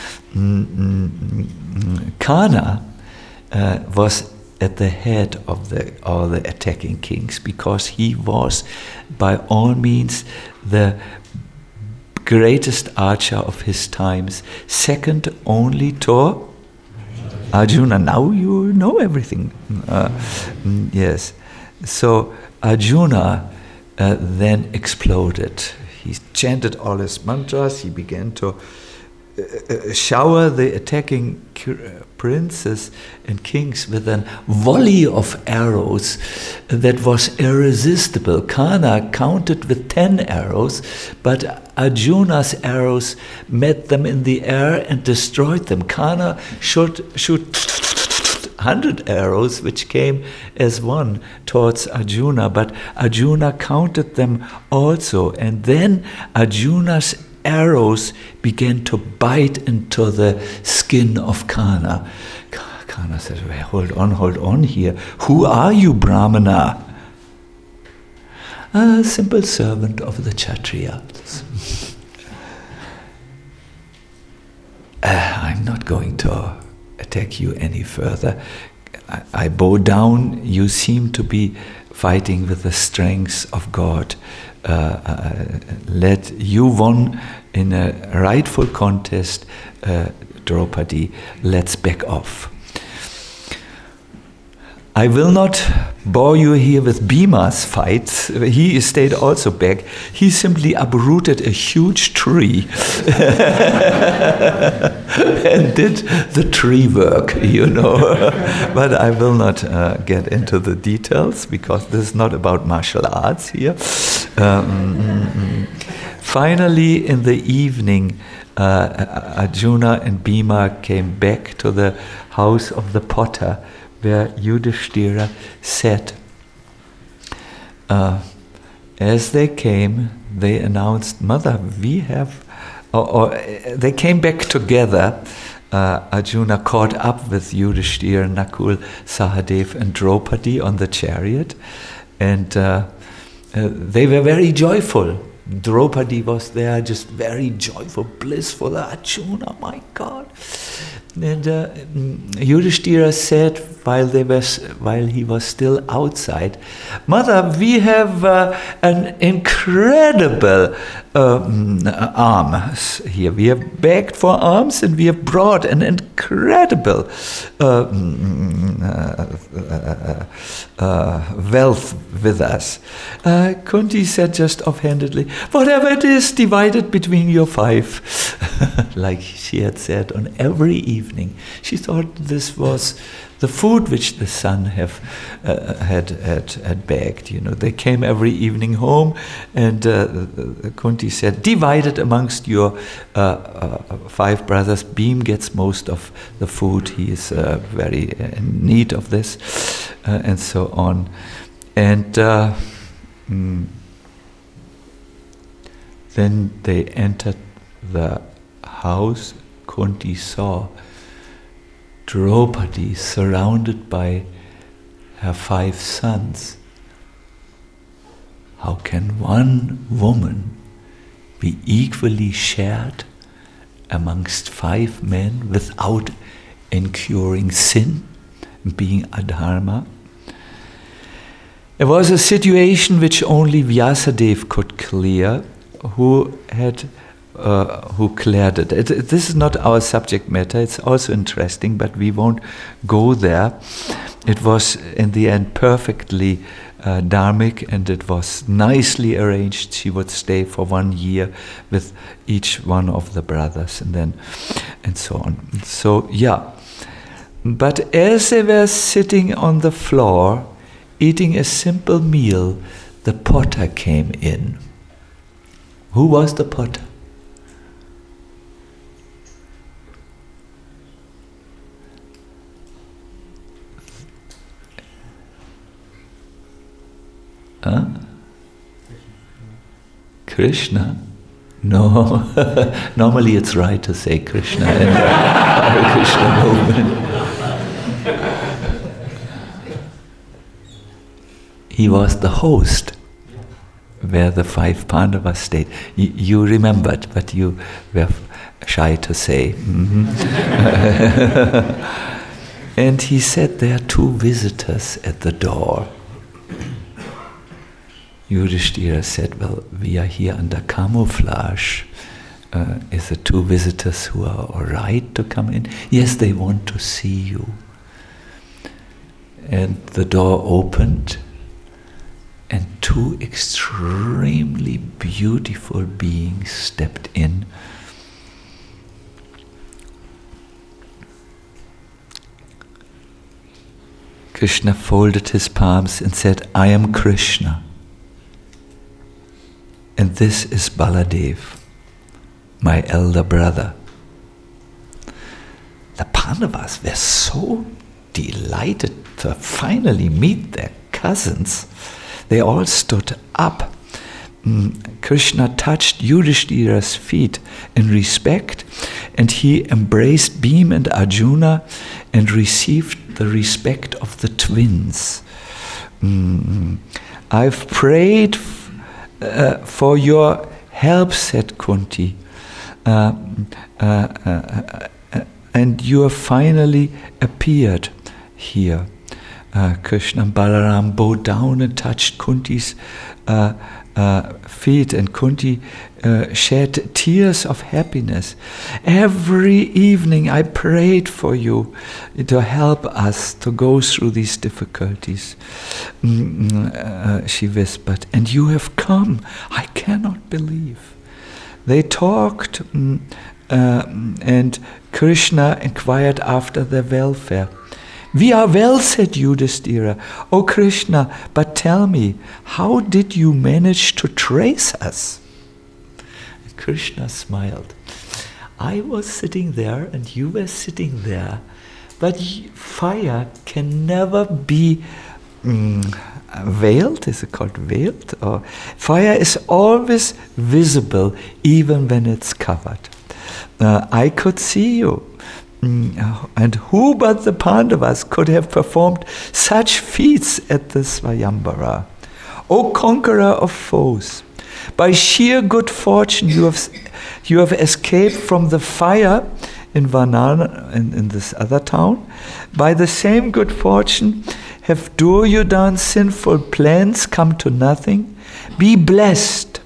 Mm-hmm. Kana uh, was at the head of the all the attacking kings, because he was by all means the greatest archer of his times, second only to Arjuna. Now you know everything. Uh, yes. So Arjuna uh, then exploded. He chanted all his mantras. He began to uh, shower the attacking princes and kings with a volley of arrows that was irresistible. Kana counted with ten arrows, but Arjuna's arrows met them in the air and destroyed them. Kana should shoot hundred arrows, which came as one towards Arjuna, but Arjuna counted them also, and then Arjuna's arrows began to bite into the skin of Kana. Kana said, well, hold on, hold on here. Who are you, Brahmana? A simple servant of the Kshatriyas. uh, I'm not going to attack you any further. I, I bow down. You seem to be fighting with the strength of God. Uh, uh, let you won in a rightful contest, uh, Draupadi. Let's back off. I will not bore you here with Bhima's fights. He stayed also back. He simply uprooted a huge tree and did the tree work, you know. But I will not uh, get into the details, because this is not about martial arts here. Um, finally, in the evening, uh, Arjuna and Bhima came back to the house of the potter, where Yudhishthira sat. Uh, as they came, they announced, Mother, we have... Or, or they came back together. Uh, Arjuna caught up with Yudhishthira, Nakul, Sahadev and Draupadi on the chariot. And uh, uh, they were very joyful. Draupadi was there, just very joyful, blissful. Arjuna, my God. And uh, Yudhishthira said, while they were, while he was still outside, Mother, we have uh, an incredible um, arms here. We have begged for arms, and we have brought an incredible uh, uh, uh, uh, wealth with us. Uh, Kunti said just offhandedly, whatever it is, divided between your five. Like she had said on every evening. She thought this was the food which the son have uh, had, had had begged. You know, they came every evening home, and uh, Kunti said, "Divide it amongst your uh, uh, five brothers. Bhim gets most of the food. He is uh, very in need of this, uh, and so on." And uh, mm, then they entered the house. Kunti saw Draupadi surrounded by her five sons. How can one woman be equally shared amongst five men without in curing sin, being adharma. It was a situation which only Vyasadeva could clear, who had uh, who cleared it. it. This is not our subject matter. It's also interesting, but we won't go there. It was in the end perfectly uh, dharmic, and it was nicely arranged. She would stay for one year with each one of the brothers, and then and so on. So yeah, but as they were sitting on the floor, eating a simple meal, the potter came in. Who was the potter? Huh? Krishna? No. Normally it's right to say Krishna in the Hare Krishna movement. He was the host where the five Pandavas stayed. Y- you remembered, but you were shy to say. Mm-hmm. And he said, there are two visitors at the door. Yudhishthira said, well, we are here under camouflage. Uh, is the two visitors who are all right to come in? Yes, they want to see you. And the door opened, and two extremely beautiful beings stepped in. Krishna folded his palms and said, I am Krishna. And this is Baladev, my elder brother. The Pandavas were so delighted to finally meet their cousins. They all stood up. Mm, Krishna touched Yudhishthira's feet in respect, and he embraced Bhima and Arjuna and received the respect of the twins. Mm, I've prayed Uh, for your help, said Kunti, uh, uh, uh, uh, and you have finally appeared here. Uh, Krishna and Balaram bowed down and touched Kunti's uh, uh, feet, and Kunti uh, shed tears of happiness. Every evening I prayed for you to help us to go through these difficulties. Mm, uh, she whispered, and you have come. I cannot believe. They talked, mm, uh, and Krishna inquired after their welfare. We are well, said Yudhishthira. O Krishna, but tell me, how did you manage to trace us? And Krishna smiled. I was sitting there and you were sitting there, but fire can never be mm, veiled. Is it called veiled? Or fire is always visible even when it's covered. Uh, I could see you. And who but the Pandavas could have performed such feats at the Swayambara? O conqueror of foes, by sheer good fortune you have you have escaped from the fire in Varnana, in, in this other town. By the same good fortune have Duryodhana's sinful plans come to nothing. Be blessed,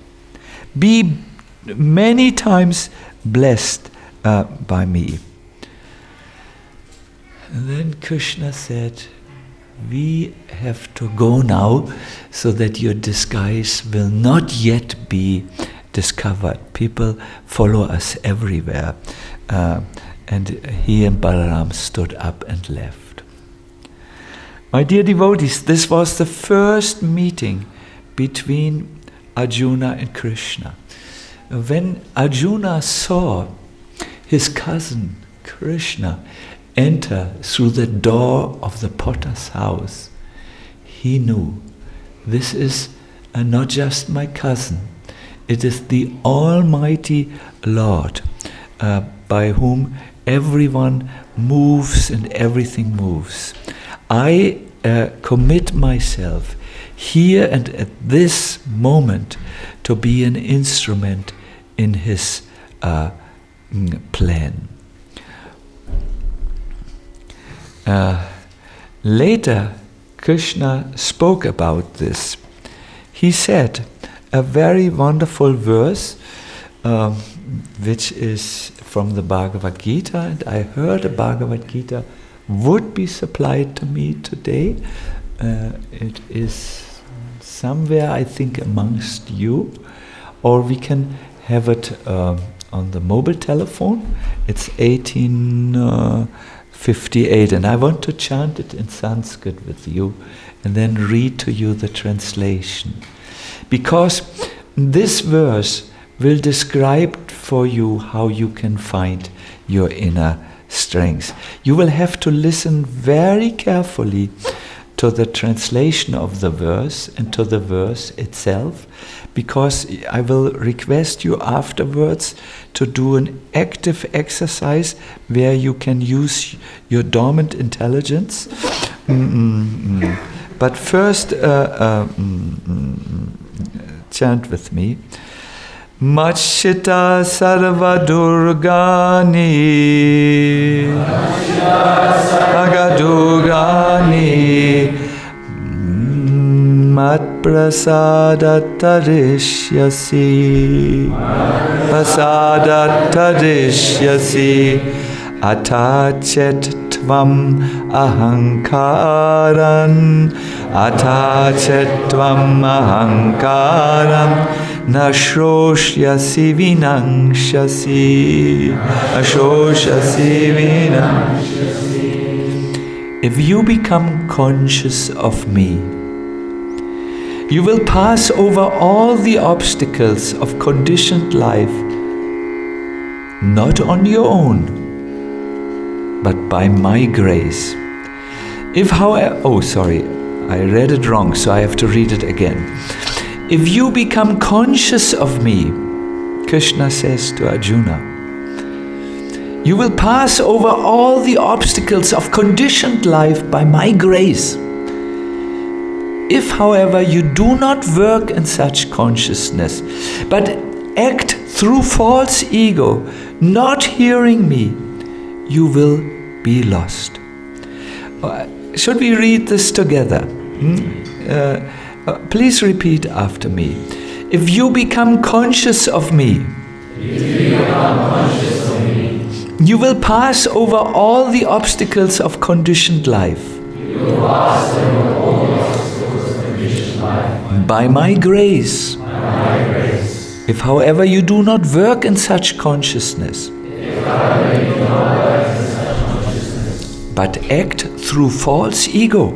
be many times blessed uh, by me. And then Krishna said, we have to go now so that your disguise will not yet be discovered. People follow us everywhere. Uh, and he and Balaram stood up and left. My dear devotees, this was the first meeting between Arjuna and Krishna. When Arjuna saw his cousin Krishna enter through the door of the potter's house, he knew this is uh, not just my cousin, it is the Almighty Lord uh, by whom everyone moves and everything moves. I uh, commit myself here and at this moment to be an instrument in his uh, plan. Uh, later, Krishna spoke about this. He said a very wonderful verse, um, which is from the Bhagavad Gita, and I heard a Bhagavad Gita would be supplied to me today. Uh, it is somewhere, I think, amongst you, or we can have it uh, on the mobile telephone. It's eighteen fifty-eight, and I want to chant it in Sanskrit with you and then read to you the translation. Because this verse will describe for you how you can find your inner strength. You will have to listen very carefully to the translation of the verse and to the verse itself, because I will request you afterwards to do an active exercise where you can use your dormant intelligence. Mm-mm-mm. But first, uh, uh, mm-mm, chant with me. Machita sarva durgani agadurgani mat prasadattarishyasi prasadattarishyasi atachet tvam ahankaran atachet tvam ahankaram Nashroshyasi vinangshasi, Nashroshyasi vinangshasi. If you become conscious of me, you will pass over all the obstacles of conditioned life, not on your own, but by my grace. If however, oh sorry, I read it wrong, so I have to read it again. If you become conscious of me, Krishna says to Arjuna, you will pass over all the obstacles of conditioned life by my grace. If, however, you do not work in such consciousness, but act through false ego, not hearing me, you will be lost. Should we read this together? Hmm? Uh, Uh, please repeat after me. If you become conscious of me, if you become conscious of me, you will pass over all the obstacles of conditioned life. You will pass over all the obstacles of conditioned life. By my grace. By my grace. If, however, you do not work in such consciousness, if, however, you do not work in such consciousness, but act through false ego,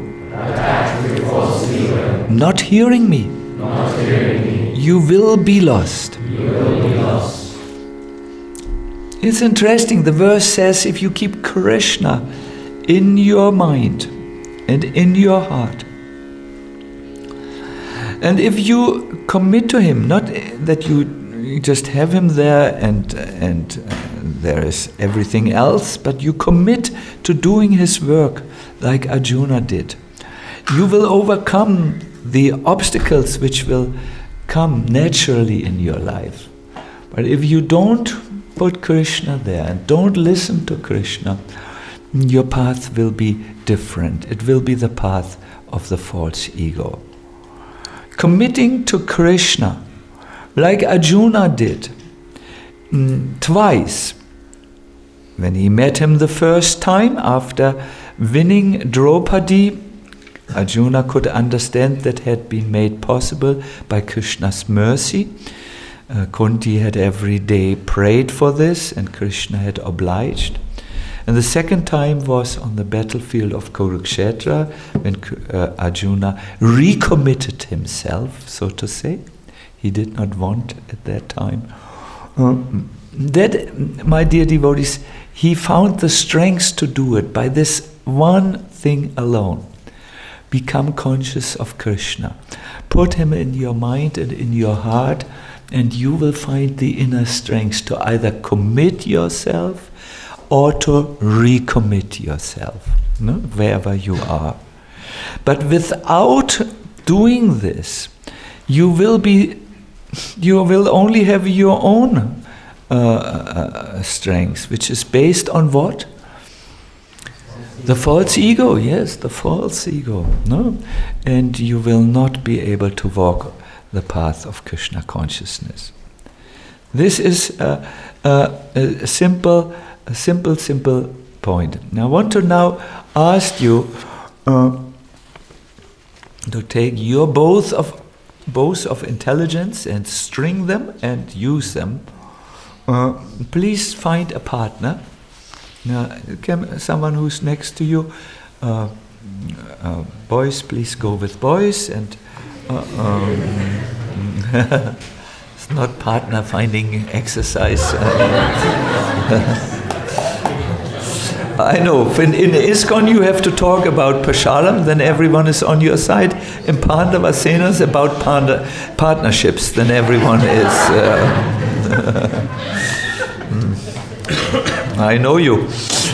not hearing me, not hearing me, you will be lost. You will be lost. It's interesting, the verse says if you keep Krishna in your mind and in your heart, and if you commit to him, not that you just have him there and, and uh, there is everything else, but you commit to doing his work like Arjuna did, you will overcome the obstacles which will come naturally in your life. But if you don't put Krishna there and don't listen to Krishna, your path will be different. It will be the path of the false ego. Committing to Krishna, like Arjuna did, mm, twice, when he met him the first time after winning Draupadi, Arjuna could understand that had been made possible by Krishna's mercy. Uh, Kunti had every day prayed for this and Krishna had obliged. And the second time was on the battlefield of Kurukshetra when uh, Arjuna recommitted himself, so to say. He did not want at that time. Um, that, my dear devotees, he found the strength to do it by this one thing alone. Become conscious of Krishna. Put him in your mind and in your heart, and you will find the inner strength to either commit yourself or to recommit yourself, no? Wherever you are. But without doing this, you will be, you will only have your own uh, uh, strength, which is based on what? The false ego, yes, the false ego. No? And you will not be able to walk the path of Krishna consciousness. This is a, a, a simple, a simple, simple point. Now I want to now ask you uh, to take your both of both of intelligence and string them and use them. Uh, please find a partner. Now, can, someone who's next to you. Uh, uh, boys, please go with boys, and uh, um, it's not partner finding exercise. I know, in, in ISKCON you have to talk about Pashalam, then everyone is on your side. In Pandava Senas about panda, partnerships, then everyone is... Uh, I know you.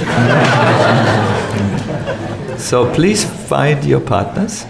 So please find your partners.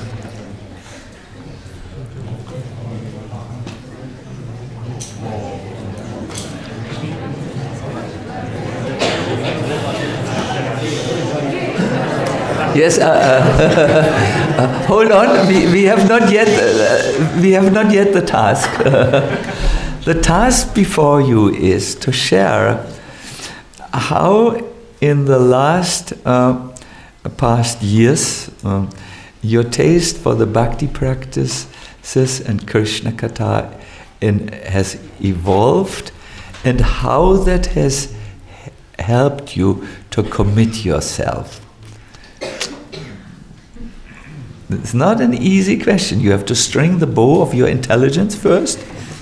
Yes, uh, uh, uh, hold on. We, we have not yet uh, we have not yet the task. The task before you is to share how, in the last uh, past years, uh, your taste for the bhakti practices and Krishna Katha in, has evolved, and how that has helped you to commit yourself. It's not an easy question. You have to string the bow of your intelligence first.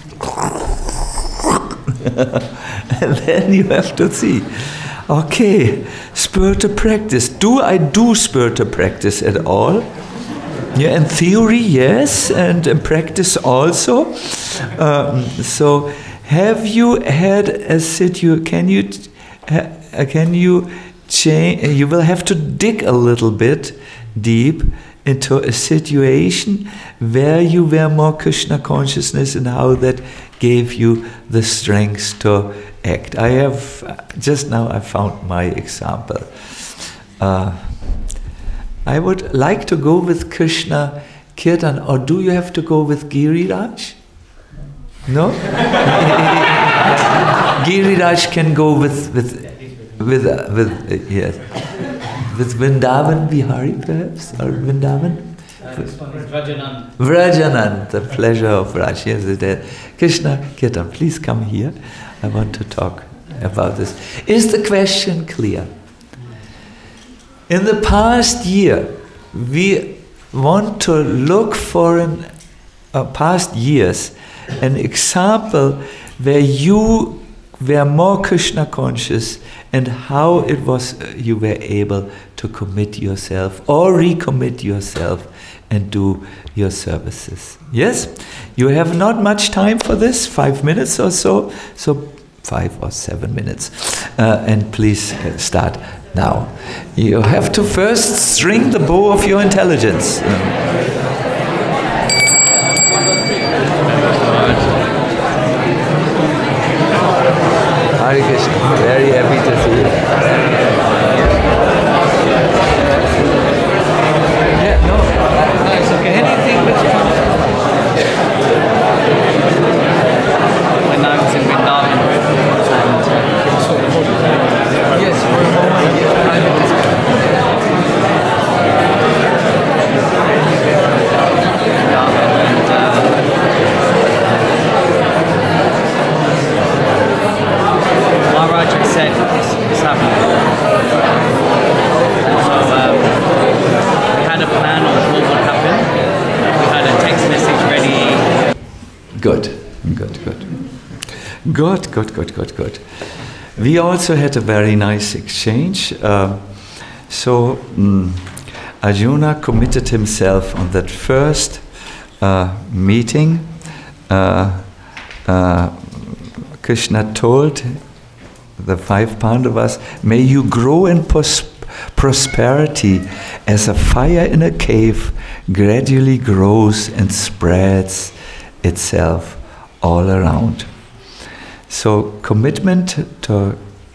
And then you have to see, okay, spiritual practice. Do I do spiritual practice at all? Yeah, in theory, yes, and in practice also. Um, so, have you had a situation? Can you, uh, can you change? You will have to dig a little bit deep into a situation where you were more Krishna consciousness and how that gave you the strength to act. I have, just now I found my example. Uh, I would like to go with Krishna Kirtan, or do you have to go with Giriraj? No? Giriraj can go with, with, with, uh, with uh, yes. With Vrindavan Vihari, perhaps? Or Vrindavan? Vrajanand. Vrajanand, the pleasure of Raj. Yes, it is. Krishna Kirtan, please come here. I want to talk about this. Is the question clear? In the past year, we want to look for in uh, past years an example where you were more Krishna conscious and how it was uh, you were able to commit yourself or recommit yourself and do your services. Yes? You have not much time for this, five minutes or so, so five or seven minutes. Uh, and please uh, start now. You have to first string the bow of your intelligence. Hare Krishna, very happy to see you. Yeah, no, no, it's okay. Anything which comes. When I was in Vrindavan, and Yes, for a moment, yes, and uh, Maharaj had said this, this happened. So um, we had a plan of what would happen. We had a text message ready. Good, good, good. Good, good, good, good, good. We also had a very nice exchange. Uh, so um, Arjuna committed himself on that first uh, meeting. Uh, uh, Krishna told the five Pandavas, may you grow in pos- prosperity as a fire in a cave gradually grows and spreads itself all around. So commitment to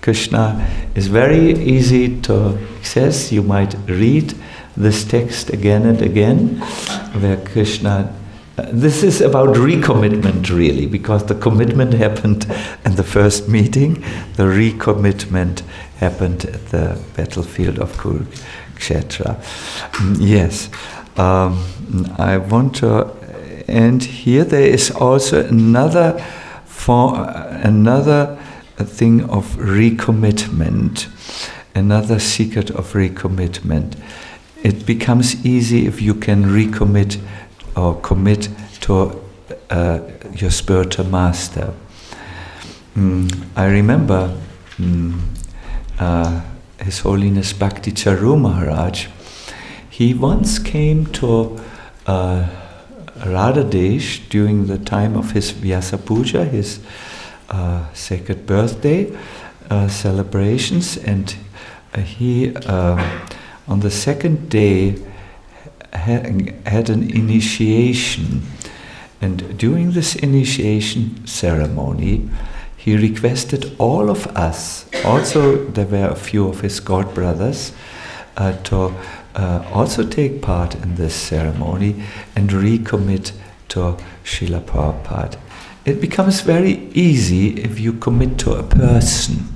Krishna is very easy to access. You might read this text again and again, where Krishna, uh, this is about recommitment really, because the commitment happened in the first meeting, the recommitment happened at the battlefield of Kurukshetra. Mm, yes, um, I want to end here. There is also another form, another thing of recommitment, another secret of recommitment. It becomes easy if you can recommit or commit to uh, your spiritual master. Mm, I remember mm, uh, His Holiness Bhakti Charu Maharaj. He once came to uh, Radhadesh during the time of his Vyasa Puja, his uh, sacred birthday uh, celebrations, and uh, he uh, on the second day ha- had an initiation, and during this initiation ceremony he requested all of us, also there were a few of his god brothers, uh, to uh, also take part in this ceremony and recommit to Srila Prabhupada. It becomes very easy if you commit to a person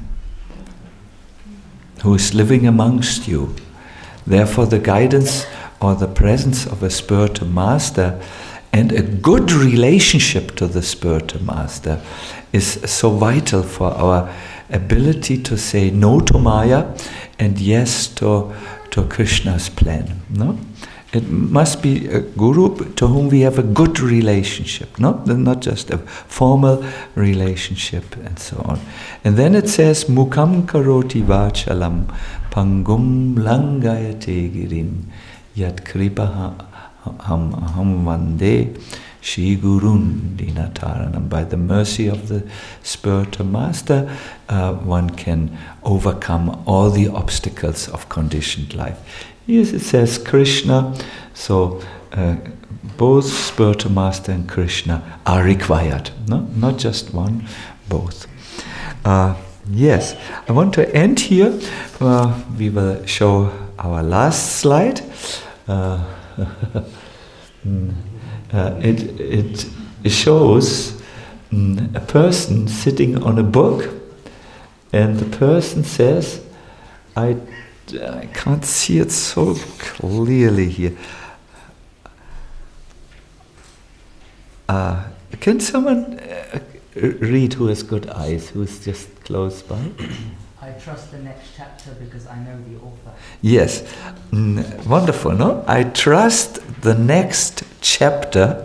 who is living amongst you. Therefore, the guidance or the presence of a spiritual master and a good relationship to the spiritual master is so vital for our ability to say no to Maya and yes to, to Krishna's plan. No? It must be a guru to whom we have a good relationship, no? Not just a formal relationship and so on. And then it says, Mukam karoti vachalam pangum langayate girim yat kripa ham ham vande Shri Gurun Dinataranam. By the mercy of the spiritual master, uh, one can overcome all the obstacles of conditioned life. Yes, it says Krishna, so uh, both spiritual master and Krishna are required, no? Not just one, both. Uh, yes, I want to end here. Uh, we will show our last slide. Uh, uh, it, it shows um, a person sitting on a book, and the person says, I I can't see it so clearly here. Uh, can someone uh, read who has good eyes, who is just close by? I trust the next chapter because I know the author. Yes, mm, wonderful, no? I trust the next chapter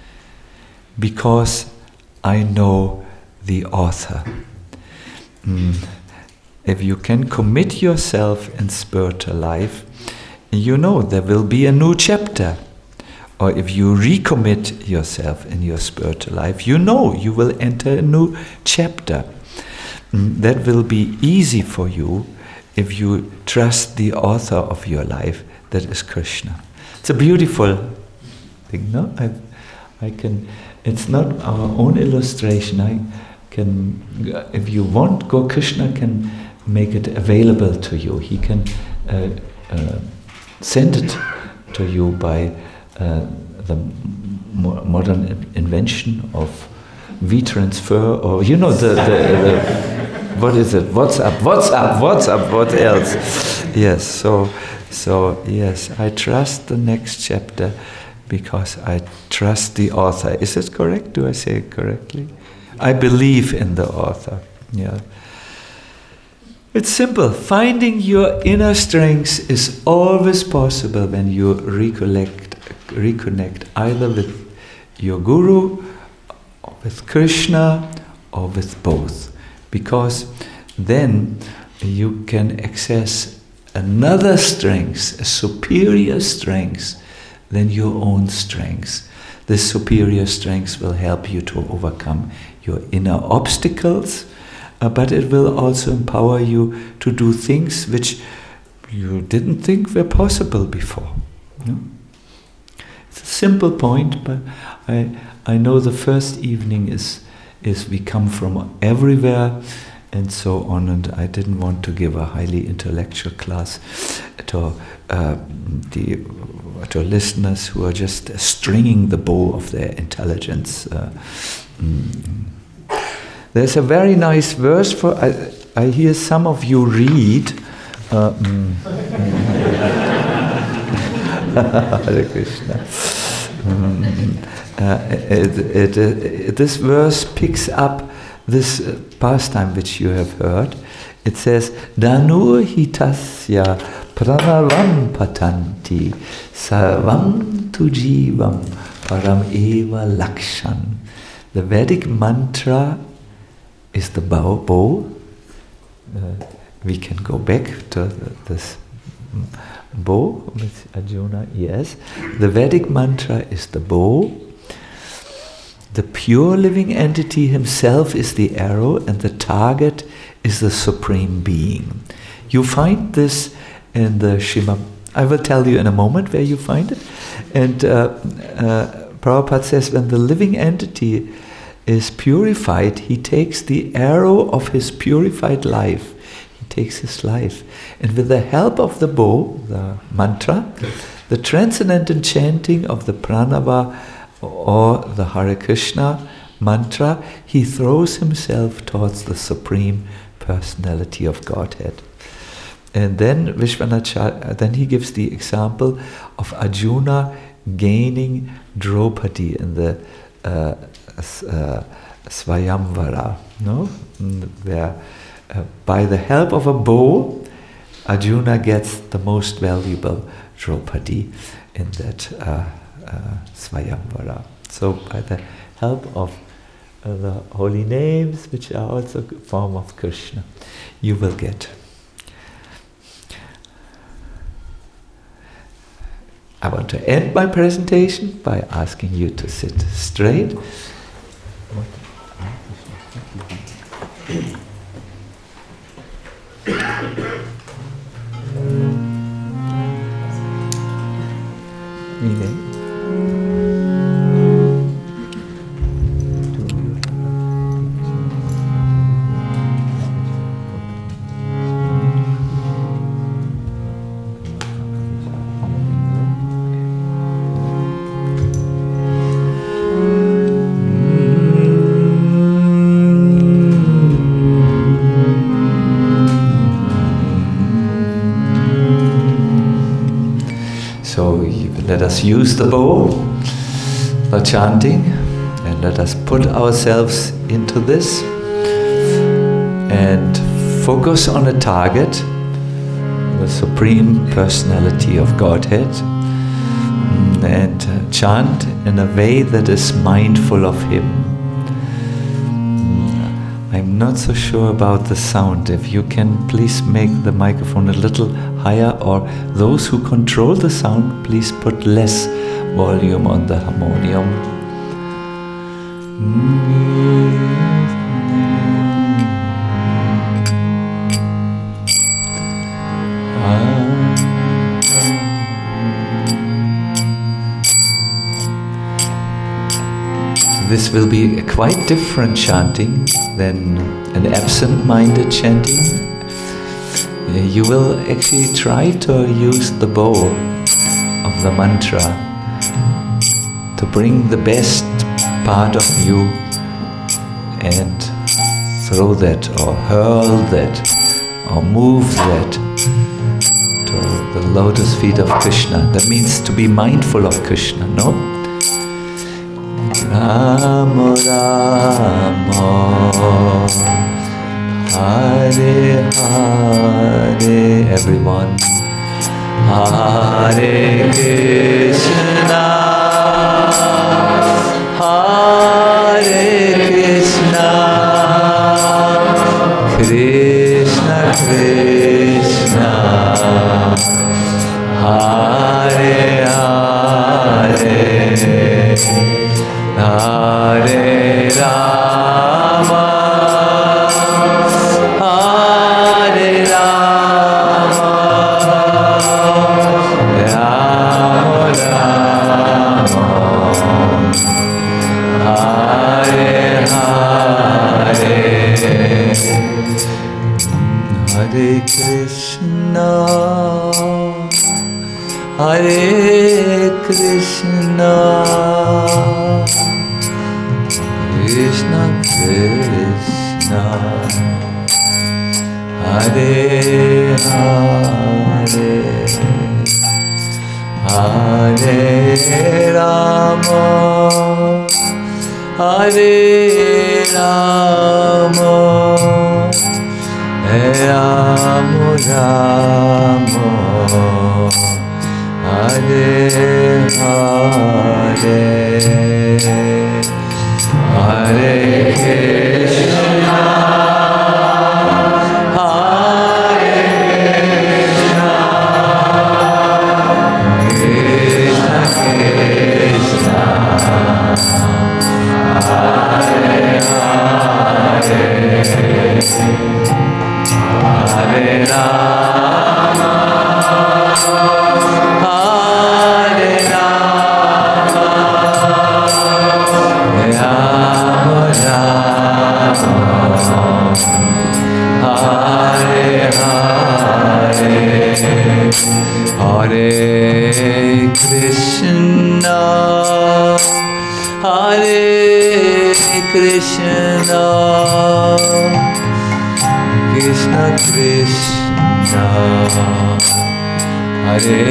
because I know the author. Mm. If you can commit yourself in spiritual life, you know there will be a new chapter. Or if you recommit yourself in your spiritual life, you know you will enter a new chapter. That will be easy for you if you trust the author of your life, that is Krishna. It's a beautiful thing, no? I, I can. It's not our own illustration. I can, if you want, go. Krishna can make it available to you. He can uh, uh, send it to you by uh, the mo- modern invention of V-transfer, or you know the, the, the what is it? WhatsApp, WhatsApp, WhatsApp. What else? Yes. So, so yes, I trust the next chapter because I trust the author. Is it correct? Do I say it correctly? I believe in the author. Yeah. It's simple. Finding your inner strengths is always possible when you recollect, reconnect either with your guru, or with Krishna, or with both. Because then you can access another strength, a superior strength than your own strengths. This superior strength will help you to overcome your inner obstacles, Uh, but it will also empower you to do things which you didn't think were possible before. No? It's a simple point, but I I know the first evening is is we come from everywhere, and so on. And I didn't want to give a highly intellectual class to uh, the to listeners who are just stringing the bow of their intelligence. Uh, mm. There's a very nice verse for. I, I hear some of you read. Uh, mm. Hare Krishna. Mm. Uh, it, it, it, this verse picks up this uh, pastime which you have heard. It says, Danu hitasya pranavam patanti sarvam tujivam param eva lakshan. The Vedic mantra is the bow. bow. Uh, we can go back to this bow with Arjuna, yes. The Vedic mantra is the bow. The pure living entity himself is the arrow, and the target is the Supreme Being. You find this in the Srimad. I will tell you in a moment where you find it. And uh, uh, Prabhupada says when the living entity is purified, he takes the arrow of his purified life. He takes his life. And with the help of the bow, the mantra, the transcendental chanting of the pranava or the Hare Krishna mantra, he throws himself towards the Supreme Personality of Godhead. And then Vishwanath, then he gives the example of Arjuna gaining Draupadi in the uh, uh, Swayamvara, no? Where uh, by the help of a bow, Arjuna gets the most valuable Draupadi in that uh, uh, Swayamvara. So by the help of uh, the holy names, which are also a form of Krishna, you will get. I want to end my presentation by asking you to sit straight. Meaning, let us use the bow, the chanting, and let us put ourselves into this and focus on a target, the Supreme Personality of Godhead, and chant in a way that is mindful of Him. I'm not so sure about the sound. If you can please make the microphone a little higher, or those who control the sound, please put less volume on the harmonium. This will be a quite different chanting than an absent-minded chanting. You will actually try to use the bow of the mantra to bring the best part of you and throw that or hurl that or move that to the lotus feet of Krishna. That means to be mindful of Krishna, no? Rama Rama Hare Hare, everyone. Hare Krishna, Hare Krishna, Krishna Krishna, Hare Hare, Hare Rama, Hare Rama, Rama Rama, Hare Hare. Hare Krishna, Hare Krishna, Krishna Krishna, Hare Hare, Hare Rama, Hare Rama, Rama Rama, Hare Hare, Hare Krishna, Hare Krishna, Krishna Krishna, Hare Hare, Hare Rama, Hare Rama, Rama Rama, Hare Hare, Hare Krishna, Hare Krishna, Krishna Krishna, Hare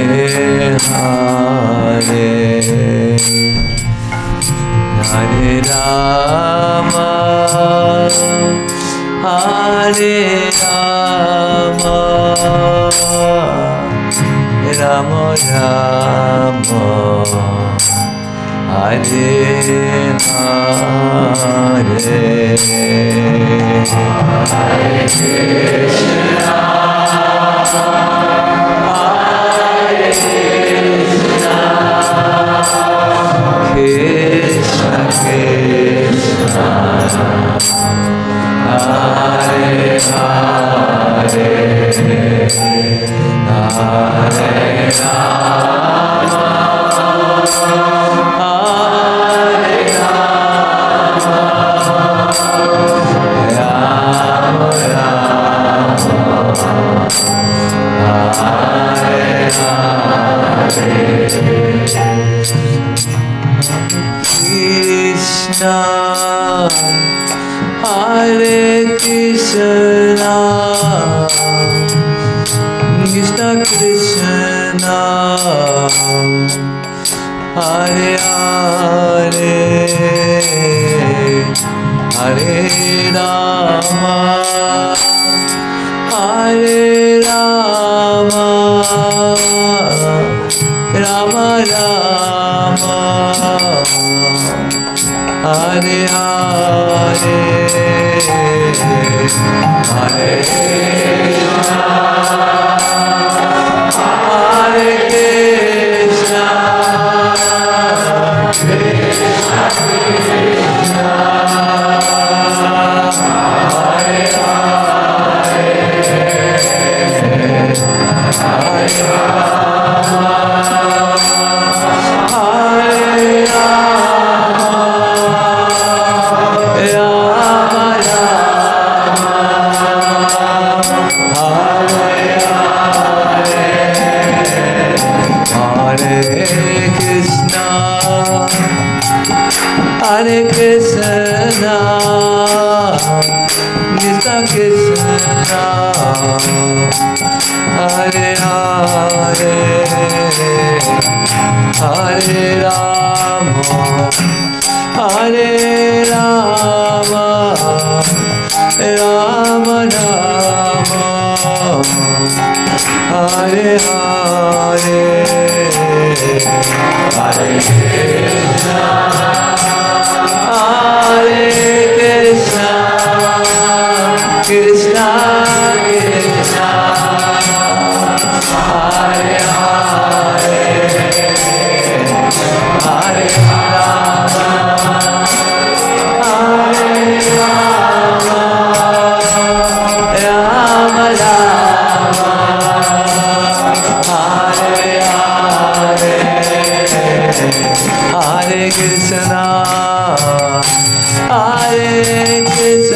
Hare, Hare Rama, Hare Rama, Rama Rama, Hare Hare, Hare Krishna, Hare Krishna, Krishna Krishna, Hare Hare, Hare Rama, Hare Rama, Rama Rama, Hare Hare, Krishna, Hare Krishna, Krishna Krishna, Hare Hare, Hare Rama, Hare Rama, Rama Rama, Hare Hare, Hare Krishna, Hare Krishna, Krishna Krishna, Hare Hare, Hare Rama, Hare Rama, Rama Rama, Hare Hare, Hare Krishna, Hare Krishna, Krishna Krishna, Hare Hare, Hare Rama, Hare Rama, Rama Rama, Hare Hare, Hare Krishna, Hare Krishna, Krishna Krishna, Hare Hare, Hare Rama, Hare Rama, Rama Rama, Hare Hare, Hare Krishna, Hare Krishna.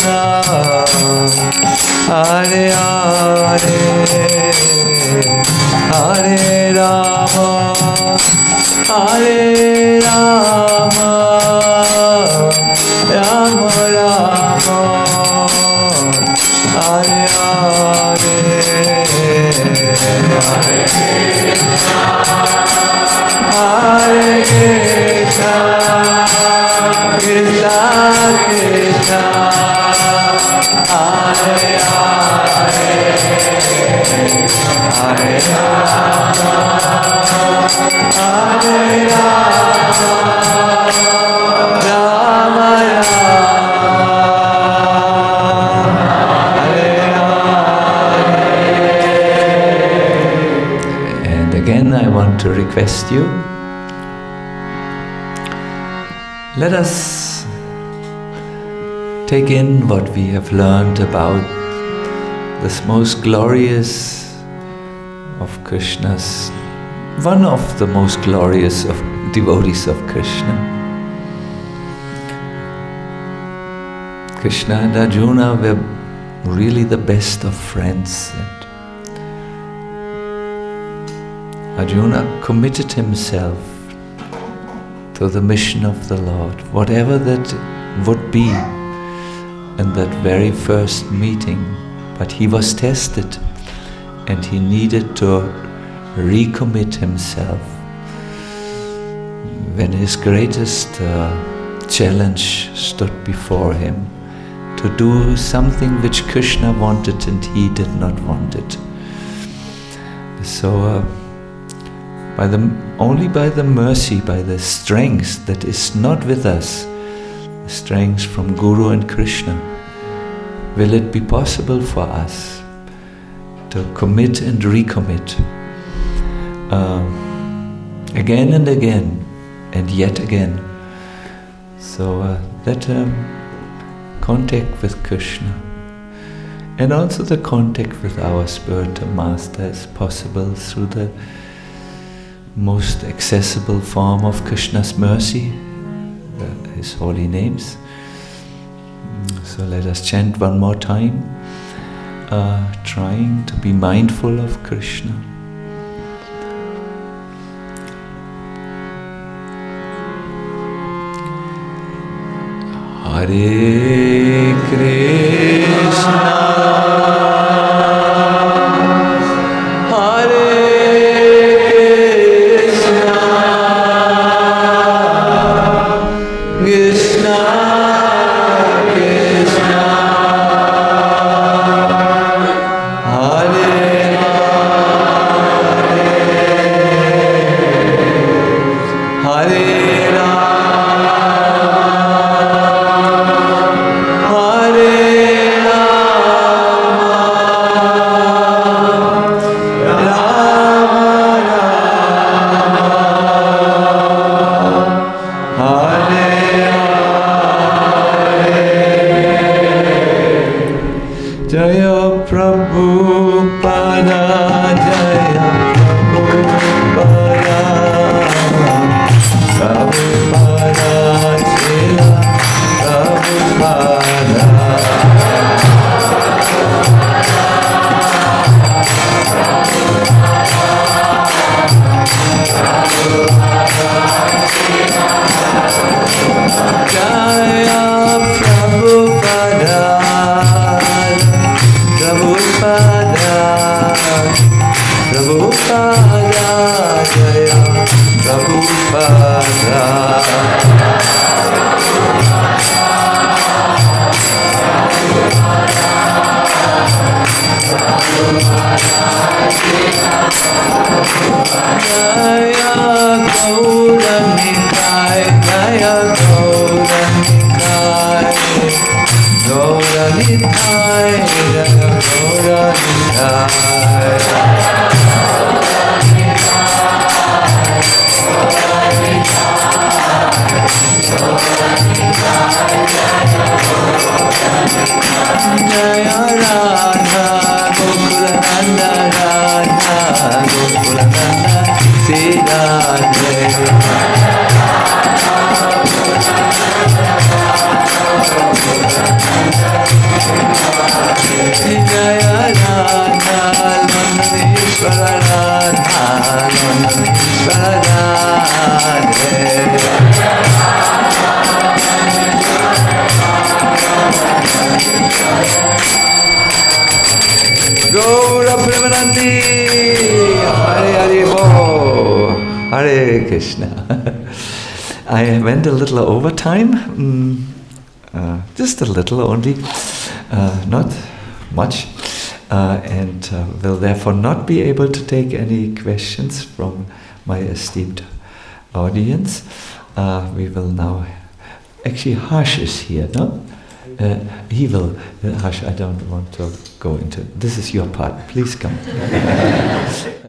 Hare Hare, Hare Rama, Hare Rama, Rama Rama, Hare Hare, Hare Krishna, Hare Krishna, Krishna Krishna, Hare Hare, Hare Rama, Hare Rama, Rama Rama, Hare Hare. And again, I want to request you, let us take in what we have learned about this most glorious of Krishna's, one of the most glorious of devotees of Krishna. Krishna and Arjuna were really the best of friends, and Arjuna committed himself to the mission of the Lord, whatever that would be in that very first meeting. But he was tested and he needed to recommit himself when his greatest uh, challenge stood before him, to do something which Krishna wanted and he did not want it. So uh, by the, only by the mercy, by the strength that is not with us, the strength from Guru and Krishna, will it be possible for us to commit and recommit uh, again and again and yet again. So uh, that um, contact with Krishna and also the contact with our spiritual master is possible through the most accessible form of Krishna's mercy, uh, his holy names. So let us chant one more time, uh, trying to be mindful of Krishna. Hare Krishna, Hare Krishna, Krishna Krishna, Hare Hare, Hare Jaya Prabhupada, Jaya Prabhupada, Prabhupada, Srila Prabhupada. Jaya Prabhupada, Prabhupada, Prabhupada, Jaya Prabhupada. Jaya Gaura Nitai, Jaya Gaura Nitai, Gaura Nitai, Jaya Gaura Nitai. Jaya Radha, Gokula Nanda, Radha, Gokula Nanda, Sita Jaya. Hare Krishna. I went a little overtime, mm, uh, just a little only, uh, not much, uh, and uh, will therefore not be able to take any questions from my esteemed audience. Uh, we will now, actually Harsh is here, no? Uh, he will, uh, Harsh, I don't want to go into, this is your part, please come.